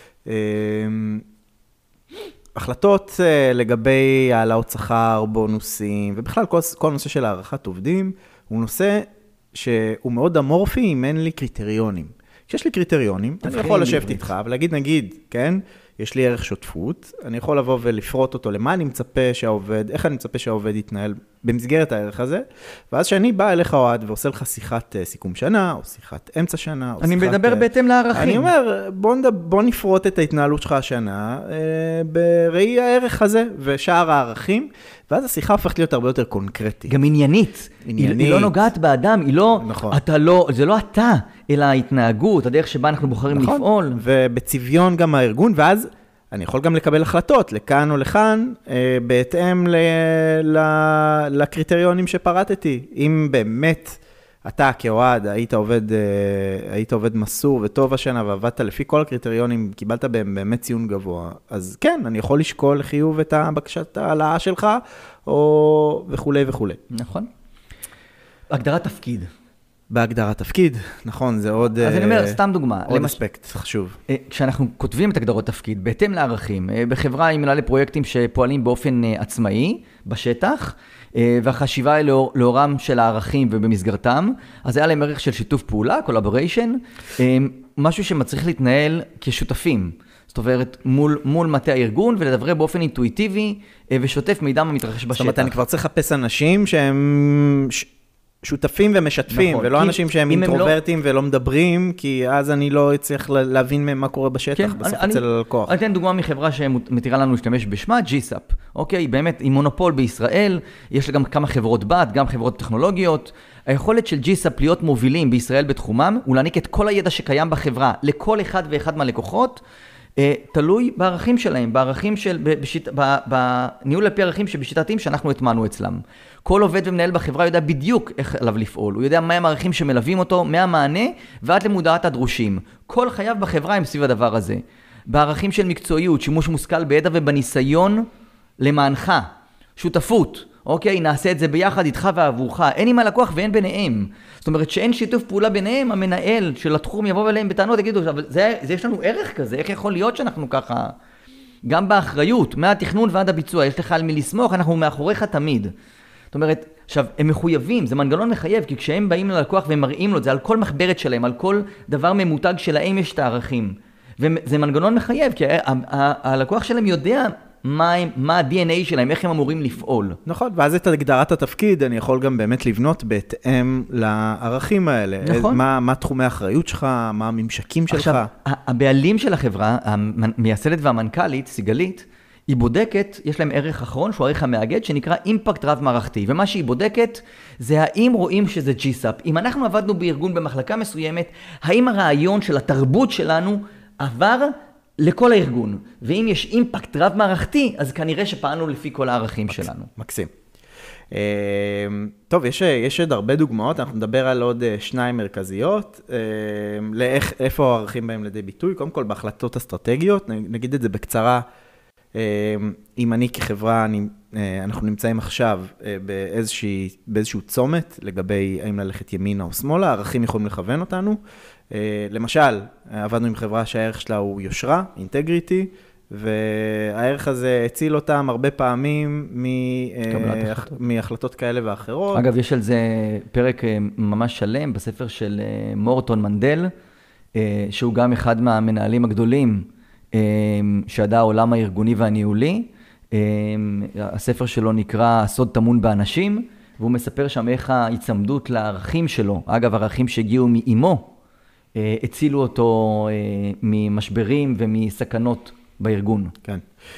החלטות לגבי העלאות שכר, בונוסים, ובכלל כל נושא של הערכת עובדים, הוא נושא שהוא מאוד אמורפי אם אין לי קריטריונים. כשיש לי קריטריונים, אני יכול לשבת איתך ולהגיד, נגיד, כן, יש לי ערך שותפות, אני יכול לבוא ולפרוט אותו למה אני מצפה שהעובד, איך אני מצפה שהעובד יתנהל במסגרת הערך הזה, ואז שאני בא אליך אוהד ועושה לך שיחת סיכום שנה, או שיחת אמצע שנה, אני מדבר בהתאם לערכים. אני אומר, בוא נפרוט את ההתנהלות שלך השנה, בראי הערך הזה ושאר הערכים, ואז השיחה הופכת להיות הרבה יותר קונקרטית. גם עניינית. היא לא נוגעת באדם, היא לא, נכון. זה לא אתה, אלא ההתנהגות, הדרך שבה אנחנו בוחרים נכון. לפעול. ובצביון גם הארגון, ואז אני יכול גם לקבל החלטות, לכאן או לכאן, בהתאם לקריטריונים שפרטתי. אם באמת אתה כאוהד היית עובד מסור וטוב השנה, ועבדת לפי כל הקריטריונים, קיבלת באמת ציון גבוה, אז כן, אני יכול לשקול לחיוב את הבקשת העלאה שלך, או וכו' וכו'. נכון. הגדרת תפקיד. בהגדרת תפקיד, נכון, זה עוד... אז אני אומר, סתם דוגמה. עוד אספקט, חשוב. כשאנחנו כותבים את הגדרות תפקיד, בהתאם לערכים, בחברה עם מנהלי פרויקטים שפועלים באופן עצמאי, בשטח, והחשיבה היא לאורם של הערכים ובמסגרתם, אז היה להם ערך של שיתוף פעולה, collaboration, משהו שמצריך להתנהל כשותפים. זאת אומרת, מול מטה הארגון, ולדבר באופן אינטואיטיבי ושוטף מידע המתרחש בשטח. זאת אומרת, אני כבר צריך לחפש אנשים שהם שותפים ומשתפים, נכון, ולא אנשים שהם אינטרוברטים ולא מדברים, כי אז אני לא אצליח להבין מה קורה בשטח, בסוף אצל הלקוח. אני אתן דוגמה מחברה שמתירה לנו להשתמש בשמה, GSAP. אוקיי, באמת, היא מונופול בישראל, יש לה גם כמה חברות בת, גם חברות טכנולוגיות. היכולת של GSAP להיות מובילים בישראל בתחומם, הוא להעניק את כל הידע שקיים בחברה, לכל אחד ואחד מהלקוחות, תלוי בערכים שלהם, בערכים בניהול על פי ערכים שבשיטתיים שאנחנו התמנו אצלם. כל עובד ומנהל בחברה יודע בדיוק איך עליו לפעול, הוא יודע מהם הערכים שמלווים אותו, מהמענה ועד למודעת הדרושים. כל חייו בחברה הם סביב הדבר הזה. בערכים של מקצועיות, שימוש מושכל בידע ובניסיון למענך, שותפות. אוקיי, נעשה את זה ביחד איתך ועבורך. אין עם הלקוח ואין ביניהם. זאת אומרת שאין שיתוף פעולה ביניהם, המנהל של התחום יבוא אליהם בטענות, יגידו, אבל זה יש לנו ערך כזה, איך יכול להיות שאנחנו ככה, גם באחריות, מהתכנון ועד הביצוע, יש לך על מי לסמוך, אנחנו מאחוריך תמיד. זאת אומרת, עכשיו, הם מחויבים, זה מנגנון מחייב, כי כשהם באים ללקוח והם מראים לו את זה, על כל מחברת שלהם, על כל דבר ממותג שלהם יש את הערכים. וזה מנגנון מחייב, כי הלקוח שלהם יודע מה ה-DNA שלהם, איך הם אמורים לפעול. נכון, ואז את הגדרת התפקיד, אני יכול גם באמת לבנות בהתאם לערכים האלה. נכון. מה תחומי האחריות שלך, מה הממשקים שלך. עכשיו, הבעלים של החברה, המייסדת והמנכ"לית, סיגלית, היא בודקת, יש להם ערך אחרון, שהוא הערך המאגד, שנקרא אימפקט רב מערכתי. ומה שהיא בודקת, זה האם רואים שזה GSAP. אם אנחנו עבדנו בארגון במחלקה מסוימת, האם הרעיון של התרבות שלנו עבר לכל הארגון, ואם יש אימפקט רב מערכתי, אז כנראה שפעלנו לפי כל הערכים שלנו. מקסים. טוב, יש עוד הרבה דוגמאות, אנחנו נדבר על עוד 2 מרכזיות, איפה הערכים בהם לידי ביטוי, קודם כל בהחלטות אסטרטגיות, נגיד את זה בקצרה, אם אני כחברה, אנחנו נמצאים עכשיו באיזשהו צומת, לגבי האם ללכת ימינה או שמאלה, הערכים יכולים לכוון אותנו, למשל, עבדנו עם חברה שהערך שלה הוא יושרה, אינטגריטי, והערך הזה הציל אותם הרבה פעמים מהחלטות כאלה ואחרות. אגב, יש על זה פרק ממש שלם בספר של מורטון מנדל, שהוא גם אחד מהמנהלים הגדולים שידע העולם הארגוני והניהולי. הספר שלו נקרא הסוד טמון באנשים, והוא מספר שם איך ההצמדות לערכים שלו, אגב, ערכים שהגיעו מאימו, הצילו אותו ממשברים ומסכנות בארגון. כן.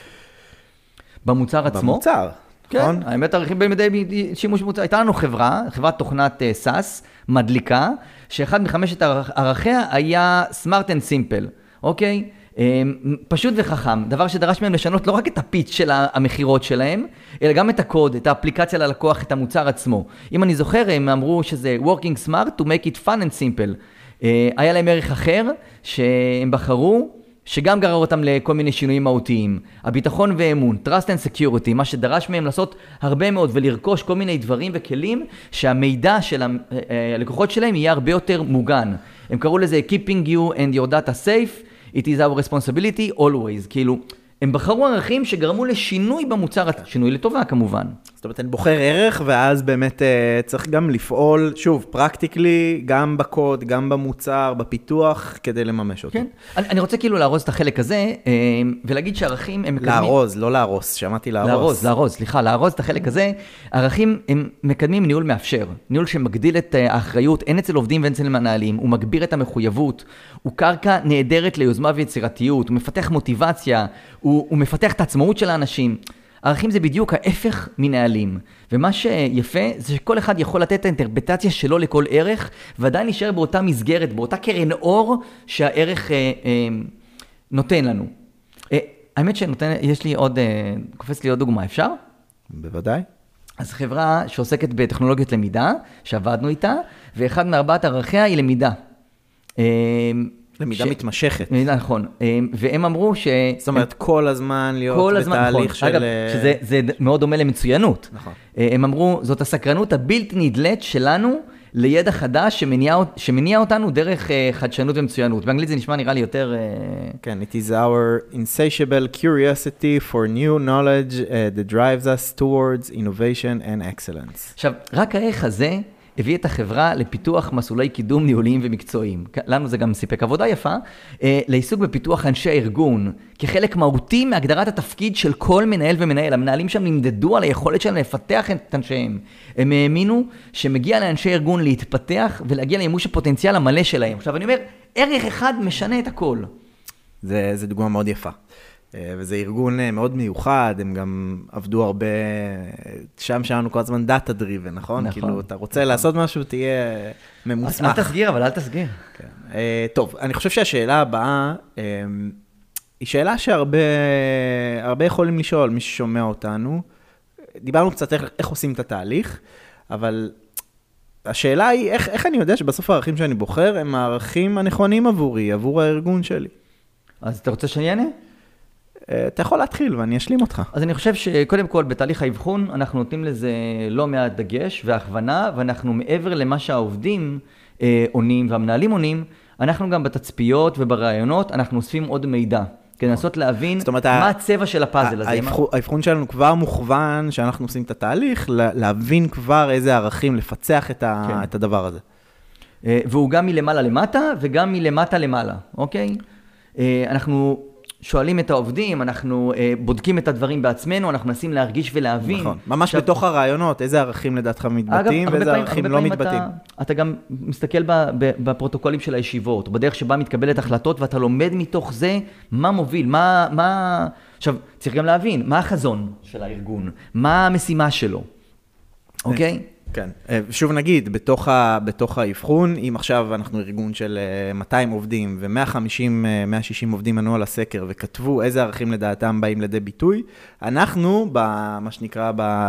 במוצר עצמו. במוצר, כן, נכון? האמת, ערכים במדי שימוש במוצר. הייתה לנו חברת תוכנת סאס, מדליקה, שאחד מחמשת ערכיה היה smart and simple, אוקיי? פשוט וחכם, דבר שדרש מהם לשנות לא רק את הפיץ' של המחירות שלהם, אלא גם את הקוד, את האפליקציה ללקוח, את המוצר עצמו. אם אני זוכר, הם אמרו שזה working smart to make it fun and simple. היה להם ערך אחר שהם בחרו, שגם גרר אותם לכל מיני שינויים מהותיים. הביטחון ואמון, trust and security, מה שדרש מהם לעשות הרבה מאוד ולרכוש כל מיני דברים וכלים שהמידע של הלקוחות שלהם יהיה הרבה יותר מוגן. הם קראו לזה keeping you and your data safe, it is our responsibility always. כאילו, הם בחרו ערכים שגרמו לשינוי במוצר, שינוי לטובה כמובן. זאת אומרת, אני בוחר ערך, ואז באמת צריך גם לפעול, שוב, פרקטיקלי, גם בקוד, גם במוצר, בפיתוח, כדי לממש אותו. כן. אני רוצה כאילו לארוז את החלק הזה, ולהגיד שערכים הם מקדמים... לארוז, לא להרוס, שמעתי לארוז. לארוז את החלק הזה. ערכים הם מקדמים ניהול מאפשר, ניהול שמגדיל את האחריות, אין אצל עובדים ואין אצל מנהלים, הוא מגביר את המחויבות, הוא קרקע נהדרת ליוזמה ויצירתיות, הוא מפתח מוטיבציה, הוא מפתח את העצמאות של האנשים. ערכים זה בדיוק ההפך מנהלים, ומה שיפה זה שכל אחד יכול לתת את האינטרפטציה שלו לכל ערך, ועדיין נשאר באותה מסגרת, באותה קרן אור שהערך נותן לנו. האמת יש לי עוד, קופץ לי עוד דוגמה, אפשר? בוודאי. אז חברה שעוסקת בטכנולוגיות למידה, שעבדנו איתה, ואחד מארבעת ערכיה היא למידה. למידה מתמשכת. נכון, והם אמרו זאת אומרת, כל הזמן להיות בתהליך של... אגב, שזה מאוד דומה למצוינות. נכון. הם אמרו, זאת הסקרנות הבלתי נדלת שלנו לידע חדש שמניע אותנו דרך חדשנות ומצוינות. באנגלית זה נראה לי יותר... כן, it is our insatiable curiosity for new knowledge that drives us towards innovation and excellence. עכשיו, רק הערך הזה... הביא את החברה לפיתוח מסלולי קידום ניהוליים ומקצועיים. לנו זה גם סיפק עבודה יפה, לעיסוק בפיתוח אנשי הארגון, כחלק מהותי מהגדרת התפקיד של כל מנהל ומנהל. המנהלים שם נמדדו על היכולת שלהם לפתח את אנשיהם. הם האמינו שמגיע לאנשי ארגון להתפתח ולהגיע למימוש הפוטנציאל המלא שלהם. עכשיו אני אומר, ערך אחד משנה את הכל. זה דוגמה מאוד יפה. וזה ארגון מאוד מיוחד, הם גם עבדו הרבה, שם שלנו כל הזמן דאטה דריבן, נכון? כאילו, אתה רוצה לעשות משהו, תהיה ממוסמך. אל תסגיר, אבל אל תסגיר. טוב, אני חושב שהשאלה הבאה, היא שאלה שהרבה יכולים לשאול, מי ששומע אותנו. דיברנו קצת איך עושים את התהליך, אבל השאלה היא, איך אני יודע שבסוף הערכים שאני בוחר, הם הערכים הנכונים עבורי, עבור הארגון שלי. אז אתה רוצה שאני אענה? אתה יכול להתחיל ואני אשלים אותך. אז אני חושב שקודם כל בתהליך האבחון אנחנו נותנים לזה לא מעט דגש והכוונה, ואנחנו מעבר למה שהעובדים עונים והמנהלים עונים, אנחנו גם בתצפיות וברעיונות, אנחנו אוספים עוד מידע, כדי לנסות להבין מה הצבע של הפאזל הזה. האבחון שלנו כבר מוכוון שאנחנו עושים את התהליך, להבין כבר איזה ערכים, לפצח את הדבר הזה. והוא גם מלמעלה למטה וגם מלמטה למעלה, אוקיי? אנחנו... שואלים את העובדים, אנחנו בודקים את הדברים בעצמנו, אנחנו מנסים להרגיש ולהבין. נכון, ממש בתוך הרעיונות, איזה ערכים לדעתך מתבטאים ואיזה ערכים לא מתבטאים. אתה גם מסתכל בפרוטוקולים של הישיבות, בדרך שבה מתקבלת החלטות, ואתה לומד מתוך זה מה מוביל, עכשיו, צריך גם להבין, מה החזון של הארגון, מה המשימה שלו, אוקיי? כן, שוב נגיד, בתוך האבחון, אם עכשיו אנחנו ארגון של 200 עובדים ו-150-160 עובדים ענו על הסקר וכתבו איזה ערכים לדעתם באים לידי ביטוי, אנחנו, מה שנקרא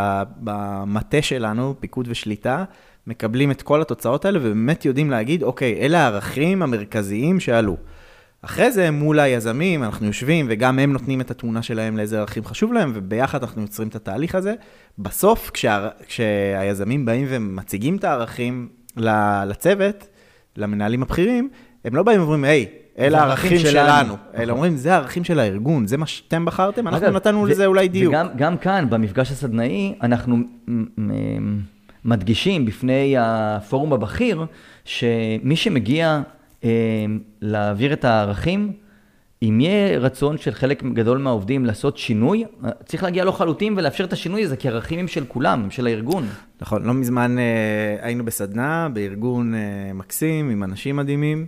במטה שלנו, פיקוד ושליטה, מקבלים את כל התוצאות האלה ובאמת יודעים להגיד, אוקיי, אלה הערכים המרכזיים שעלו. אחרי זה מול היזמים אנחנו יושבים וגם הם נותנים את התמונה שלהם לאיזה ערכים חשוב להם, וביחד אנחנו יוצרים את התהליך הזה. בסוף כשהיזמים באים ומציגים את הערכים לצוות, למנהלים הבכירים, הם לא באים ואומרים, היי, אלה הערכים שלנו. אלה אומרים, זה הערכים של הארגון, זה מה שאתם בחרתם, אנחנו נתנו לזה אולי דיוק. וגם כאן, במפגש הסדנאי, אנחנו מדגישים בפני הפורום הבכיר, שמי שמגיע להעביר את הערכים, אם יהיה רצון של חלק גדול מהעובדים לעשות שינוי, צריך להגיע לו חלוטים ולאפשר את השינוי הזה, כי הערכים הם של כולם, הם של הארגון. נכון, לא מזמן היינו בסדנה, בארגון מקסים, עם אנשים מדהימים,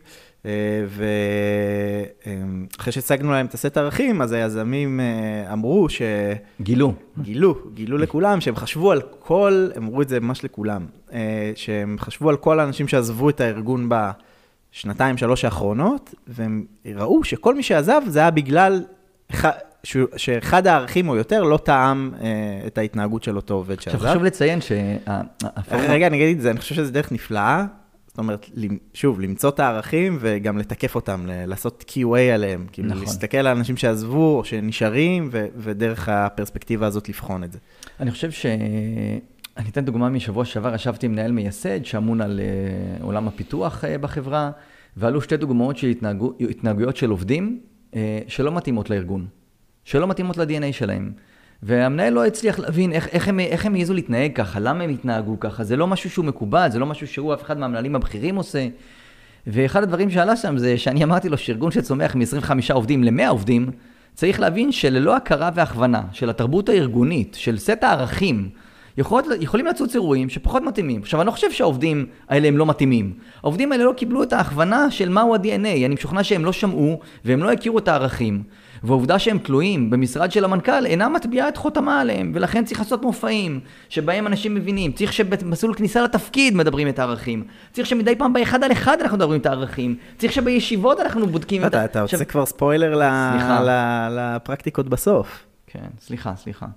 ואחרי שהצגנו להם את הסט הערכים, אז היזמים אמרו גילו לכולם, שהם חשבו על כל, הם אמרו את זה ממש לכולם, שהם חשבו על כל האנשים שעזבו את הארגון בשנתיים, 3 האחרונות, והם ראו שכל מי שעזב זה היה בגלל שאחד הערכים או יותר לא טעם את ההתנהגות של אותו עובד שעזב. עכשיו חשוב לציין רגע, אני אגיד את זה, אני חושב שזה דרך נפלאה, זאת אומרת, שוב, למצוא את הערכים וגם לתקף אותם, לעשות QA עליהם, כאילו להסתכל על אנשים שעזבו או שנשארים, ודרך הפרספקטיבה הזאת לבחון את זה. אני חושב אני אתן דוגמה משבוע שעבר, ישבתי עם מנהל מייסד שאמון על עולם הפיתוח בחברה, ועלו 2 דוגמאות של התנהגויות של עובדים שלא מתאימות לארגון, שלא מתאימות ל-DNA שלהם. והמנהל לא הצליח להבין איך הם יעזו להתנהג ככה, למה הם התנהגו ככה, זה לא משהו שהוא מקובל, זה לא משהו שהוא אף אחד מהמנהלים הבכירים עושה. ואחד הדברים שעלה שם זה שאני אמרתי לו שארגון שצומח מ-25 עובדים ל-100 עובדים, צריך להבין שללא הכרה והכוונה של התרבות הארגונית, של סט הערכים, יכולים לצוץ אירועים שפחות מתאימים. עכשיו, אני לא חושב שהעובדים האלה הם לא מתאימים. העובדים האלה לא קיבלו את ההכוונה של מהו ה-DNA. אני משוכנע שהם לא שמעו והם לא הכירו את הערכים. והעובדה שהם תלויים במשרד של המנכ"ל אינה מטביעה את חותמה עליהם, ולכן צריך לעשות מופעים שבהם אנשים מבינים. צריך שבמסלול כניסה לתפקיד מדברים את הערכים. צריך שמדי פעם באחד על אחד אנחנו מדברים את הערכים. צריך שבישיבות אנחנו בודקים את... אתה עושה כבר ספוילר לפרקטיקות בסוף. כן, סליחה.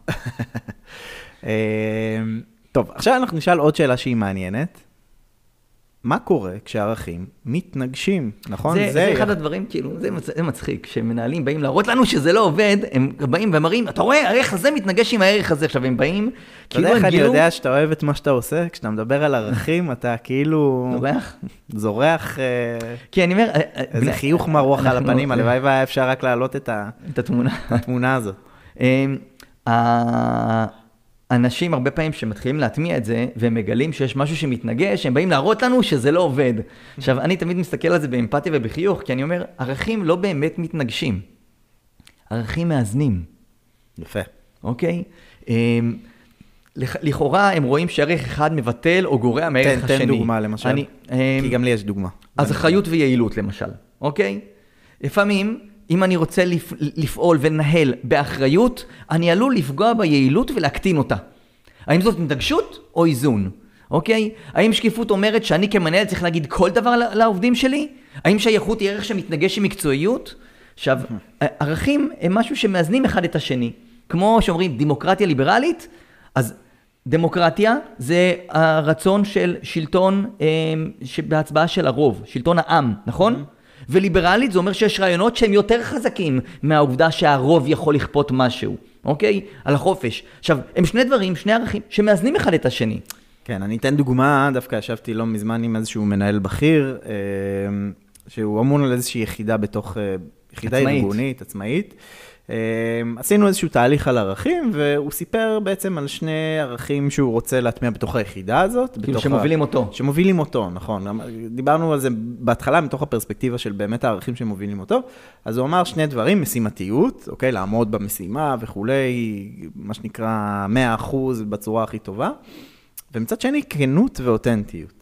טוב, עכשיו אנחנו נשאל עוד שאלה שהיא מעניינת. מה קורה כשערכים מתנגשים, נכון? זה אחד הדברים, כאילו, זה מצחיק. כשמנהלים באים להראות לנו שזה לא עובד, הם באים ומראים, אתה רואה, הערך הזה מתנגש עם הערך הזה. עכשיו הם באים, כאילו הם גילו... אני יודע שאתה אוהב את מה שאתה עושה, כשאתה מדבר על ערכים, אתה כאילו... זורח... כי אני אומר... איזה חיוך מרוח על הפנים, הלוואי והיה אפשר רק להעלות את התמונה הזאת. אנשים הרבה פעמים שמתחילים להטמיע את זה, והם מגלים שיש משהו שמתנגש, הם באים להראות לנו שזה לא עובד. עכשיו, אני תמיד מסתכל על זה באמפתיה ובחיוך, כי אני אומר, ערכים לא באמת מתנגשים. ערכים מאזנים. יפה. אוקיי? לכאורה הם רואים שערך אחד מבטל או גורע מערך השני. תן דוגמה למשל, כי גם לי יש דוגמה. אז אחריות ויעילות למשל, אוקיי? לפעמים... אם אני רוצה לפעול ולנהל באחריות, אני עלול לפגוע ביעילות ולהקטין אותה. האם זאת התנגשות או איזון? אוקיי? האם שקיפות אומרת שאני כמנהל צריך להגיד כל דבר לעובדים שלי? האם שייכות היא ערך שמתנגש עם מקצועיות? עכשיו, ערכים הם משהו שמאזנים אחד את השני. כמו שאומרים דמוקרטיה ליברלית, אז דמוקרטיה זה הרצון של שלטון בהצבעה של הרוב, שלטון העם, נכון? וליברלית זה אומר שיש רעיונות שהם יותר חזקים מהעובדה שהרוב יכול לכפות משהו, אוקיי? על החופש. עכשיו, הם 2 דברים, 2 ערכים שמאזנים אחד את השני. כן, אני אתן דוגמה, דווקא ישבתי לא מזמן עם איזשהו מנהל בכיר, שהוא אמון על איזושהי יחידה בתוך, יחידה ארגונית, עצמאית. עשינו איזשהו תהליך על ערכים, והוא סיפר בעצם על 2 ערכים שהוא רוצה להטמיע בתוך היחידה הזאת. כאילו שמובילים אותו. שמובילים אותו, נכון. דיברנו על זה בהתחלה מתוך הפרספקטיבה של באמת הערכים שמובילים אותו. אז הוא אמר 2 דברים, משימתיות, אוקיי, לעמוד במשימה וכולי, מה שנקרא 100% בצורה הכי טובה. ומצד שני, כנות ואותנטיות.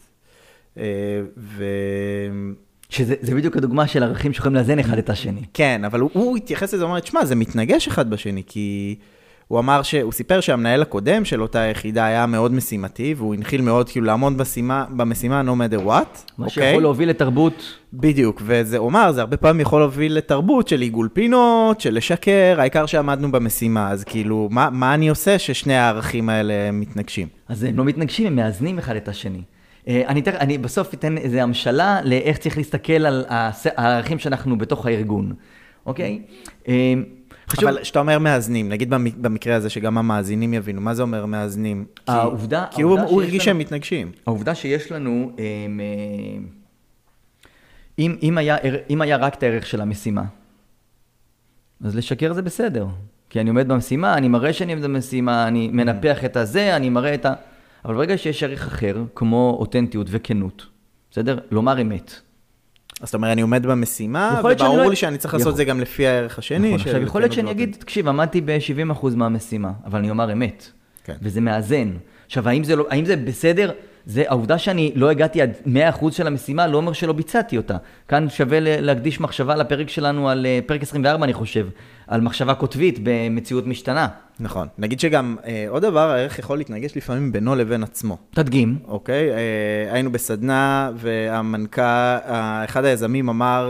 שזה בדיוק הדוגמה של ערכים שיכולים לאזן אחד את השני. כן, אבל הוא התייחס לזה, הוא אמר, תשמע, זה מתנגש אחד בשני, כי הוא אמר הוא סיפר שהמנהל הקודם של אותה יחידה היה מאוד משימתי, והוא הנחיל מאוד כאילו לעמוד במשימה no matter what. מה שיכול להוביל לתרבות. בדיוק, וזה אומר, זה הרבה פעמים יכול להוביל לתרבות של עיגול פינות, של לשקר, העיקר שעמדנו במשימה, אז כאילו, מה אני עושה ששני הערכים האלה מתנגשים? אז הם לא מתנגשים, הם מאזנים אחד את השני. אני בסוף אתן איזו המשלה לאיך צריך להסתכל על הערכים שאנחנו בתוך הארגון, אוקיי? אבל שאתה אומר מאזנים, נגיד במקרה הזה שגם המאזינים יבינו, מה זה אומר מאזנים? כי הוא הרגיש שהם מתנגשים. העובדה שיש לנו אם היה רק את הערך של המשימה, אז לשקר זה בסדר. כי אני עומד במשימה, אני מראה שאני עומד במשימה, אני מנפח את הזה, אני מראה את ה... אבל ברגע שיש ערך אחר, כמו אותנטיות וכנות, בסדר? לומר אמת. אז זאת אומרת, אני עומד במשימה, וברור לי שאני צריך לעשות זה גם לפי הערך השני. עכשיו, יכול להיות שאני אגיד, תקשיב, עמדתי ב-70% מהמשימה, אבל אני אומר אמת. וזה מאזן. עכשיו, האם זה בסדר? זה העובדה שאני לא הגעתי עד 100% של המשימה, לא אומר שלא ביצעתי אותה. כאן שווה להקדיש מחשבה לפרק שלנו, על פרק 24, אני חושב, על מחשבה כותבית במציאות משתנה. נכון. נגיד שגם עוד דבר, הערך יכול להתנגש לפעמים בינו לבין עצמו. תדגים. אוקיי? היינו בסדנה, והמנכ"ל, אחד היזמים אמר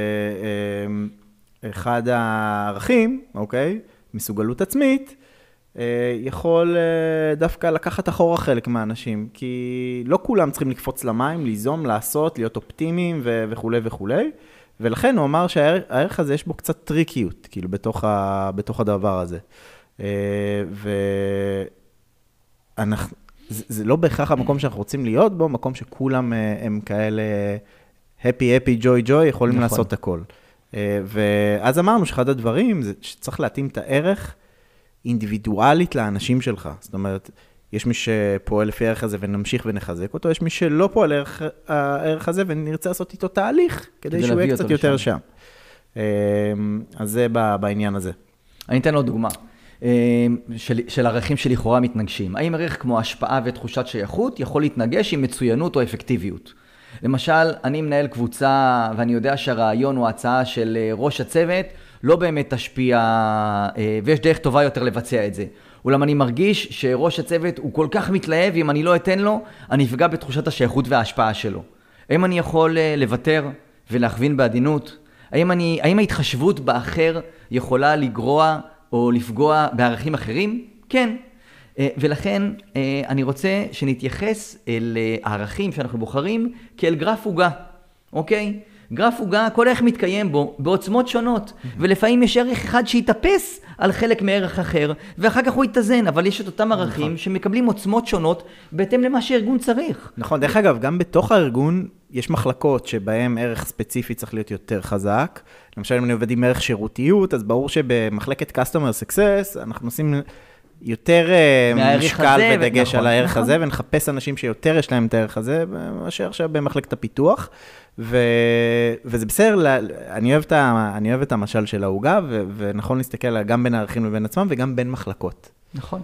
שאחד הערכים, אוקיי? מסוגלות עצמית, יכול דווקא לקחת אחורה חלק מהאנשים, כי לא כולם צריכים לקפוץ למים, ליזום, לעשות, להיות אופטימיים וכו' וכו'. ולכן הוא אמר שהערך הזה יש בו קצת טריקיות, כאילו בתוך הדבר הזה. זה לא בהכרח המקום שאנחנו רוצים להיות בו, מקום שכולם הם כאלה happy, joy, יכולים לעשות הכל. ואז אמרנו שאחד הדברים זה שצריך להתאים את הערך אינדיבידואלית לאנשים שלך. זאת אומרת, יש מי שפועל לפי הערך הזה ונמשיך ונחזק אותו, יש מי שלא פועל הערך הזה ונרצה לעשות איתו תהליך, כדי שהוא יהיה קצת יותר שם. אז זה בעניין הזה. אני אתן עוד דוגמה של ערכים שלכאורה מתנגשים. האם ערך כמו השפעה ותחושת שייכות יכול להתנגש עם מצוינות או אפקטיביות? למשל, אני מנהל קבוצה ואני יודע שהרעיון או ההצעה של ראש הצוות לא באמת תשפיע, ויש דרך טובה יותר לבצע את זה. אולם אני מרגיש שראש הצוות הוא כל כך מתלהב, אם אני לא אתן לו, אני אפגע בתחושת השייכות וההשפעה שלו. האם אני יכול לוותר ולהכווין בעדינות? האם ההתחשבות באחר יכולה לגרוע או לפגוע בערכים אחרים? כן. ולכן אני רוצה שנתייחס אל הערכים שאנחנו בוחרים כאל גרף עוגה. אוקיי? גרף עוגה, כל ערך מתקיים בו בעוצמות שונות, ולפעמים יש ערך אחד שיתאפס על חלק מערך אחר, ואחר כך הוא יתאזן, אבל יש את אותם ערכים שמקבלים עוצמות שונות בהתאם למה שהארגון צריך. נכון, דרך אגב, גם בתוך הארגון יש מחלקות שבהם ערך ספציפי צריך להיות יותר חזק. למשל, אם אני עובד עם ערך שירותיות, אז ברור שבמחלקת Customer Success אנחנו עושים יותר משקל ודגש על הערך הזה, ונחפש אנשים שיותר יש להם את הערך הזה, מאשר עכשיו במחלקת הפיתוח. וזה בסדר, אני אוהב את המשל של העוגה, ונכון להסתכל גם בין הערכים לבין עצמם, וגם בין מחלקות. נכון.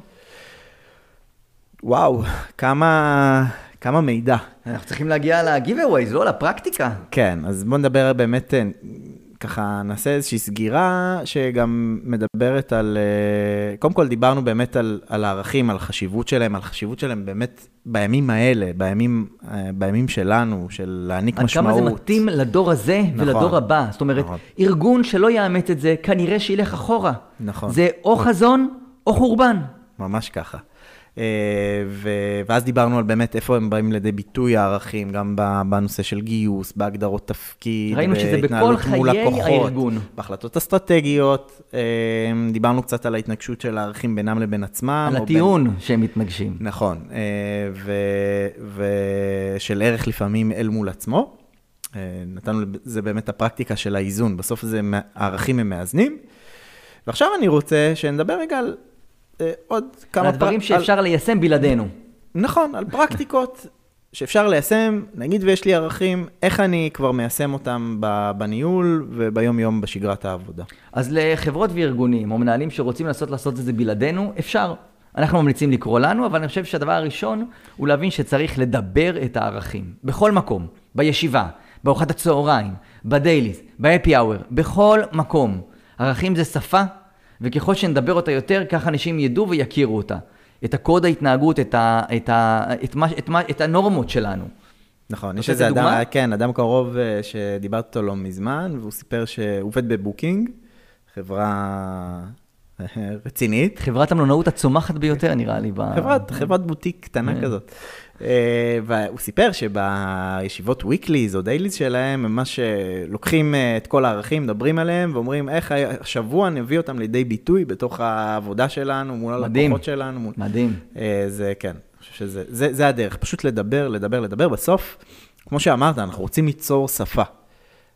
וואו, כמה מידע. אנחנו צריכים להגיע ל-giveaways, לא לפרקטיקה. כן, אז בואו נדבר באמת, ככה נעשה איזושהי סגירה, שגם מדברת על, קודם כל דיברנו באמת על הערכים, על החשיבות שלהם באמת בימים האלה, בימים שלנו, של להעניק משמעות. עד כמה זה מתאים לדור הזה ולדור הבא. זאת אומרת, ארגון שלא יאמץ את זה, כנראה שילך אחורה. נכון. זה או חזון או חורבן. ממש ככה. ואז דיברנו על באמת איפה הם באים לידי ביטוי הערכים, גם בנושא של גיוס, בהגדרות תפקיד, ראינו שזה בכל חיי הארגון. בהחלטות אסטרטגיות, דיברנו קצת על ההתנגשות של הערכים בינם לבין עצמם. על הטיעון שהם מתנגשים. נכון, ושל ערך לפעמים אל מול עצמו. נתנו, זה באמת הפרקטיקה של האיזון, בסוף הערכים הם מאזנים. ועכשיו אני רוצה שנדבר רגע על עוד כמה... על הדברים שאפשר ליישם בלעדינו. נכון, על פרקטיקות שאפשר ליישם, נגיד ויש לי ערכים, איך אני כבר מיישם אותם בניהול וביום יום בשגרת העבודה. אז לחברות וארגונים או מנהלים שרוצים לעשות את זה בלעדינו, אפשר. אנחנו ממליצים לקרוא לנו, אבל אני חושב שהדבר הראשון הוא להבין שצריך לדבר את הערכים. בכל מקום, בישיבה, בארוחת הצהריים, בדייליז, בהפי אאוור, בכל מקום. ערכים זה שפה, וככל שנדבר אותה יותר, כך אנשים ידעו ויכירו אותה. את הקוד ההתנהגות, את הנורמות שלנו. נכון, יש איזה אדם, כן, אדם קרוב שדיברת אותו לא מזמן, והוא סיפר שהוא עובד בבוקינג, חברה רצינית. חברת המלונאות הצומחת ביותר, נראה לי. חברת בוטיק קטנה כזאת. והוא סיפר שבישיבות וויקליז או דייליז שלהם, הם ממש לוקחים את כל הערכים, מדברים עליהם, ואומרים איך השבוע נביא אותם לידי ביטוי בתוך העבודה שלנו, מול הלקוחות שלנו. מדהים. זה כן, אני חושב שזה הדרך, פשוט לדבר. בסוף, כמו שאמרת, אנחנו רוצים ליצור שפה.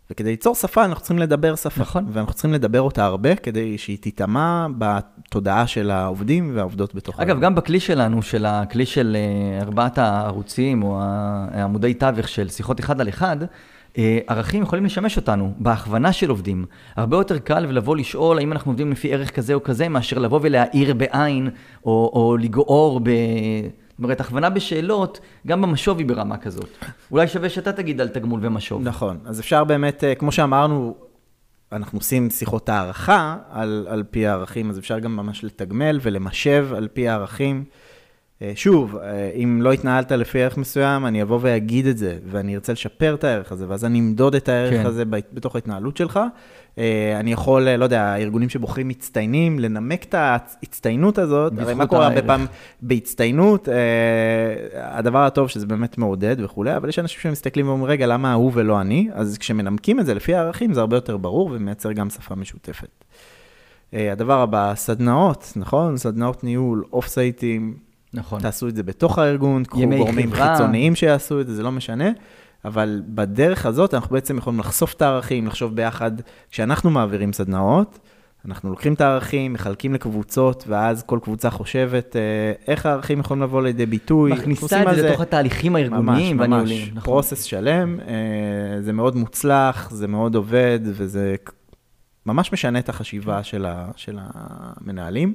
וכדי ליצור שפה, אנחנו צריכים לדבר שפה. נכון. ואנחנו צריכים לדבר אותה הרבה, כדי שהיא תיטמע בתודעה של העובדים והעובדות בתוך אגב, גם בכלי שלנו, של הכלי של 4 הערוצים, או העמודי תווך של שיחות 1 על 1, ערכים יכולים לשמש אותנו בהכוונה של עובדים. הרבה יותר קל ולבוא לשאול האם אנחנו עובדים לפי ערך כזה או כזה, מאשר לבוא ולהעיר בעין, או לגעור זאת אומרת, הכוונה בשאלות, גם במשוב היא ברמה כזאת. אולי שווה שאתה תגיד על תגמול ומשוב. נכון. אז אפשר באמת, כמו שאמרנו, אנחנו עושים שיחות הערכה על פי הערכים, אז אפשר גם ממש לתגמל ולמשב על פי הערכים. שוב, אם לא התנהלת לפי ערך מסוים, אני אבוא ואגיד את זה, ואני ארצה לשפר את הערך הזה, ואז אני אמדוד את הערך הזה בתוך ההתנהלות שלך. אני יכול, לא יודע, הארגונים שבוחרים מצטיינים, לנמק את ההצטיינות הזאת, הרי מה קורה הרבה פעם בהצטיינות, הדבר הטוב שזה באמת מעודד וכו', אבל יש אנשים שמסתכלים ואומרים, רגע, למה הוא ולא אני? אז כשמנמקים את זה לפי הערכים, זה הרבה יותר ברור, ומייצר גם שפה משותפת. הדבר הבא, סדנאות, נכון? סדנאות ניהול, אוף-סייטים, נכון. תעשו את זה בתוך הארגון, קחו גורמים חיצוניים שיעשו את זה, זה לא משנה, אבל בדרך הזאת אנחנו בעצם יכולים לחשוף את הערכים, לחשוב ביחד, כשאנחנו מעבירים סדנאות, אנחנו לוקחים את הערכים, מחלקים לקבוצות, ואז כל קבוצה חושבת איך הערכים יכולים לבוא לידי ביטוי. מכניסה את זה לתוך התהליכים הארגוניים והניהוליים. ממש, פרוסס שלם, זה מאוד מוצלח, זה מאוד עובד, וזה ממש משנה את החשיבה של המנהלים.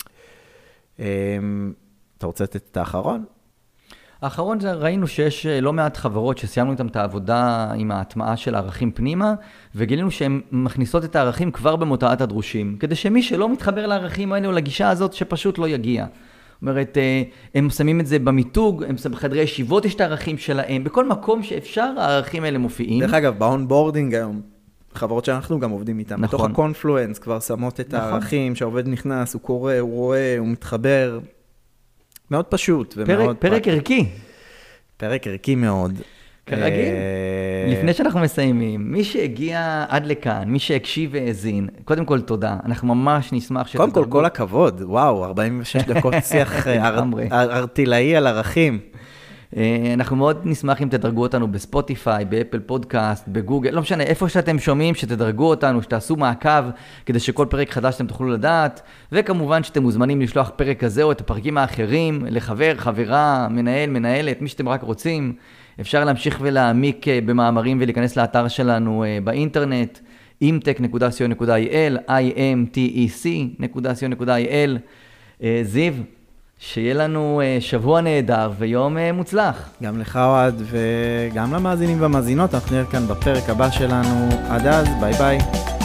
אתה רוצה לתת את האחרון? האחרון זה ראינו שיש לא מעט חברות שסיימנו איתם את העבודה עם ההטמעה של הערכים פנימה, וגילינו שהן מכניסות את הערכים כבר במותרת הדרושים, כדי שמי שלא מתחבר לערכים האלה או לגישה הזאת שפשוט לא יגיע. זאת אומרת, הם שמים את זה במיתוג, הם שמים בחדרי ישיבות יש את הערכים שלהם, בכל מקום שאפשר הערכים האלה מופיעים. דרך אגב, באונבורדינג היום, חברות שאנחנו גם עובדים איתם, נכון. בתוך הקונפלואנס כבר שמות את הערכים, שהעובד נכנס, הוא קורא, הוא רואה, הוא מתחבר. מאוד פשוט ומאוד פרק ערכי. פרק ערכי מאוד. כרגיל. לפני שאנחנו מסיימים, מי שהגיע עד לכאן, מי שהקשיב והאזין, קודם כל תודה. אנחנו ממש נשמח קודם כל הכבוד. וואו, 46 דקות שיח ארטילאי על ערכים. אנחנו מאוד נשמח אם תדרגו אותנו בספוטיפיי, באפל פודקאסט, בגוגל, לא משנה, איפה שאתם שומעים, שתדרגו אותנו, שתעשו מעקב, כדי שכל פרק חדש אתם תוכלו לדעת, וכמובן שאתם מוזמנים לשלוח פרק כזה או את הפרקים האחרים, לחבר, חברה, מנהל, מנהלת, מי שאתם רק רוצים. אפשר להמשיך ולהעמיק במאמרים ולהיכנס לאתר שלנו באינטרנט, imtech.co.il, imtec.co.il. זיו, שיהיה לנו שבוע נהדר ויום מוצלח. גם לך אוהד וגם למאזינים והמאזינות, אנחנו נראה כאן בפרק הבא שלנו. עד אז, ביי ביי.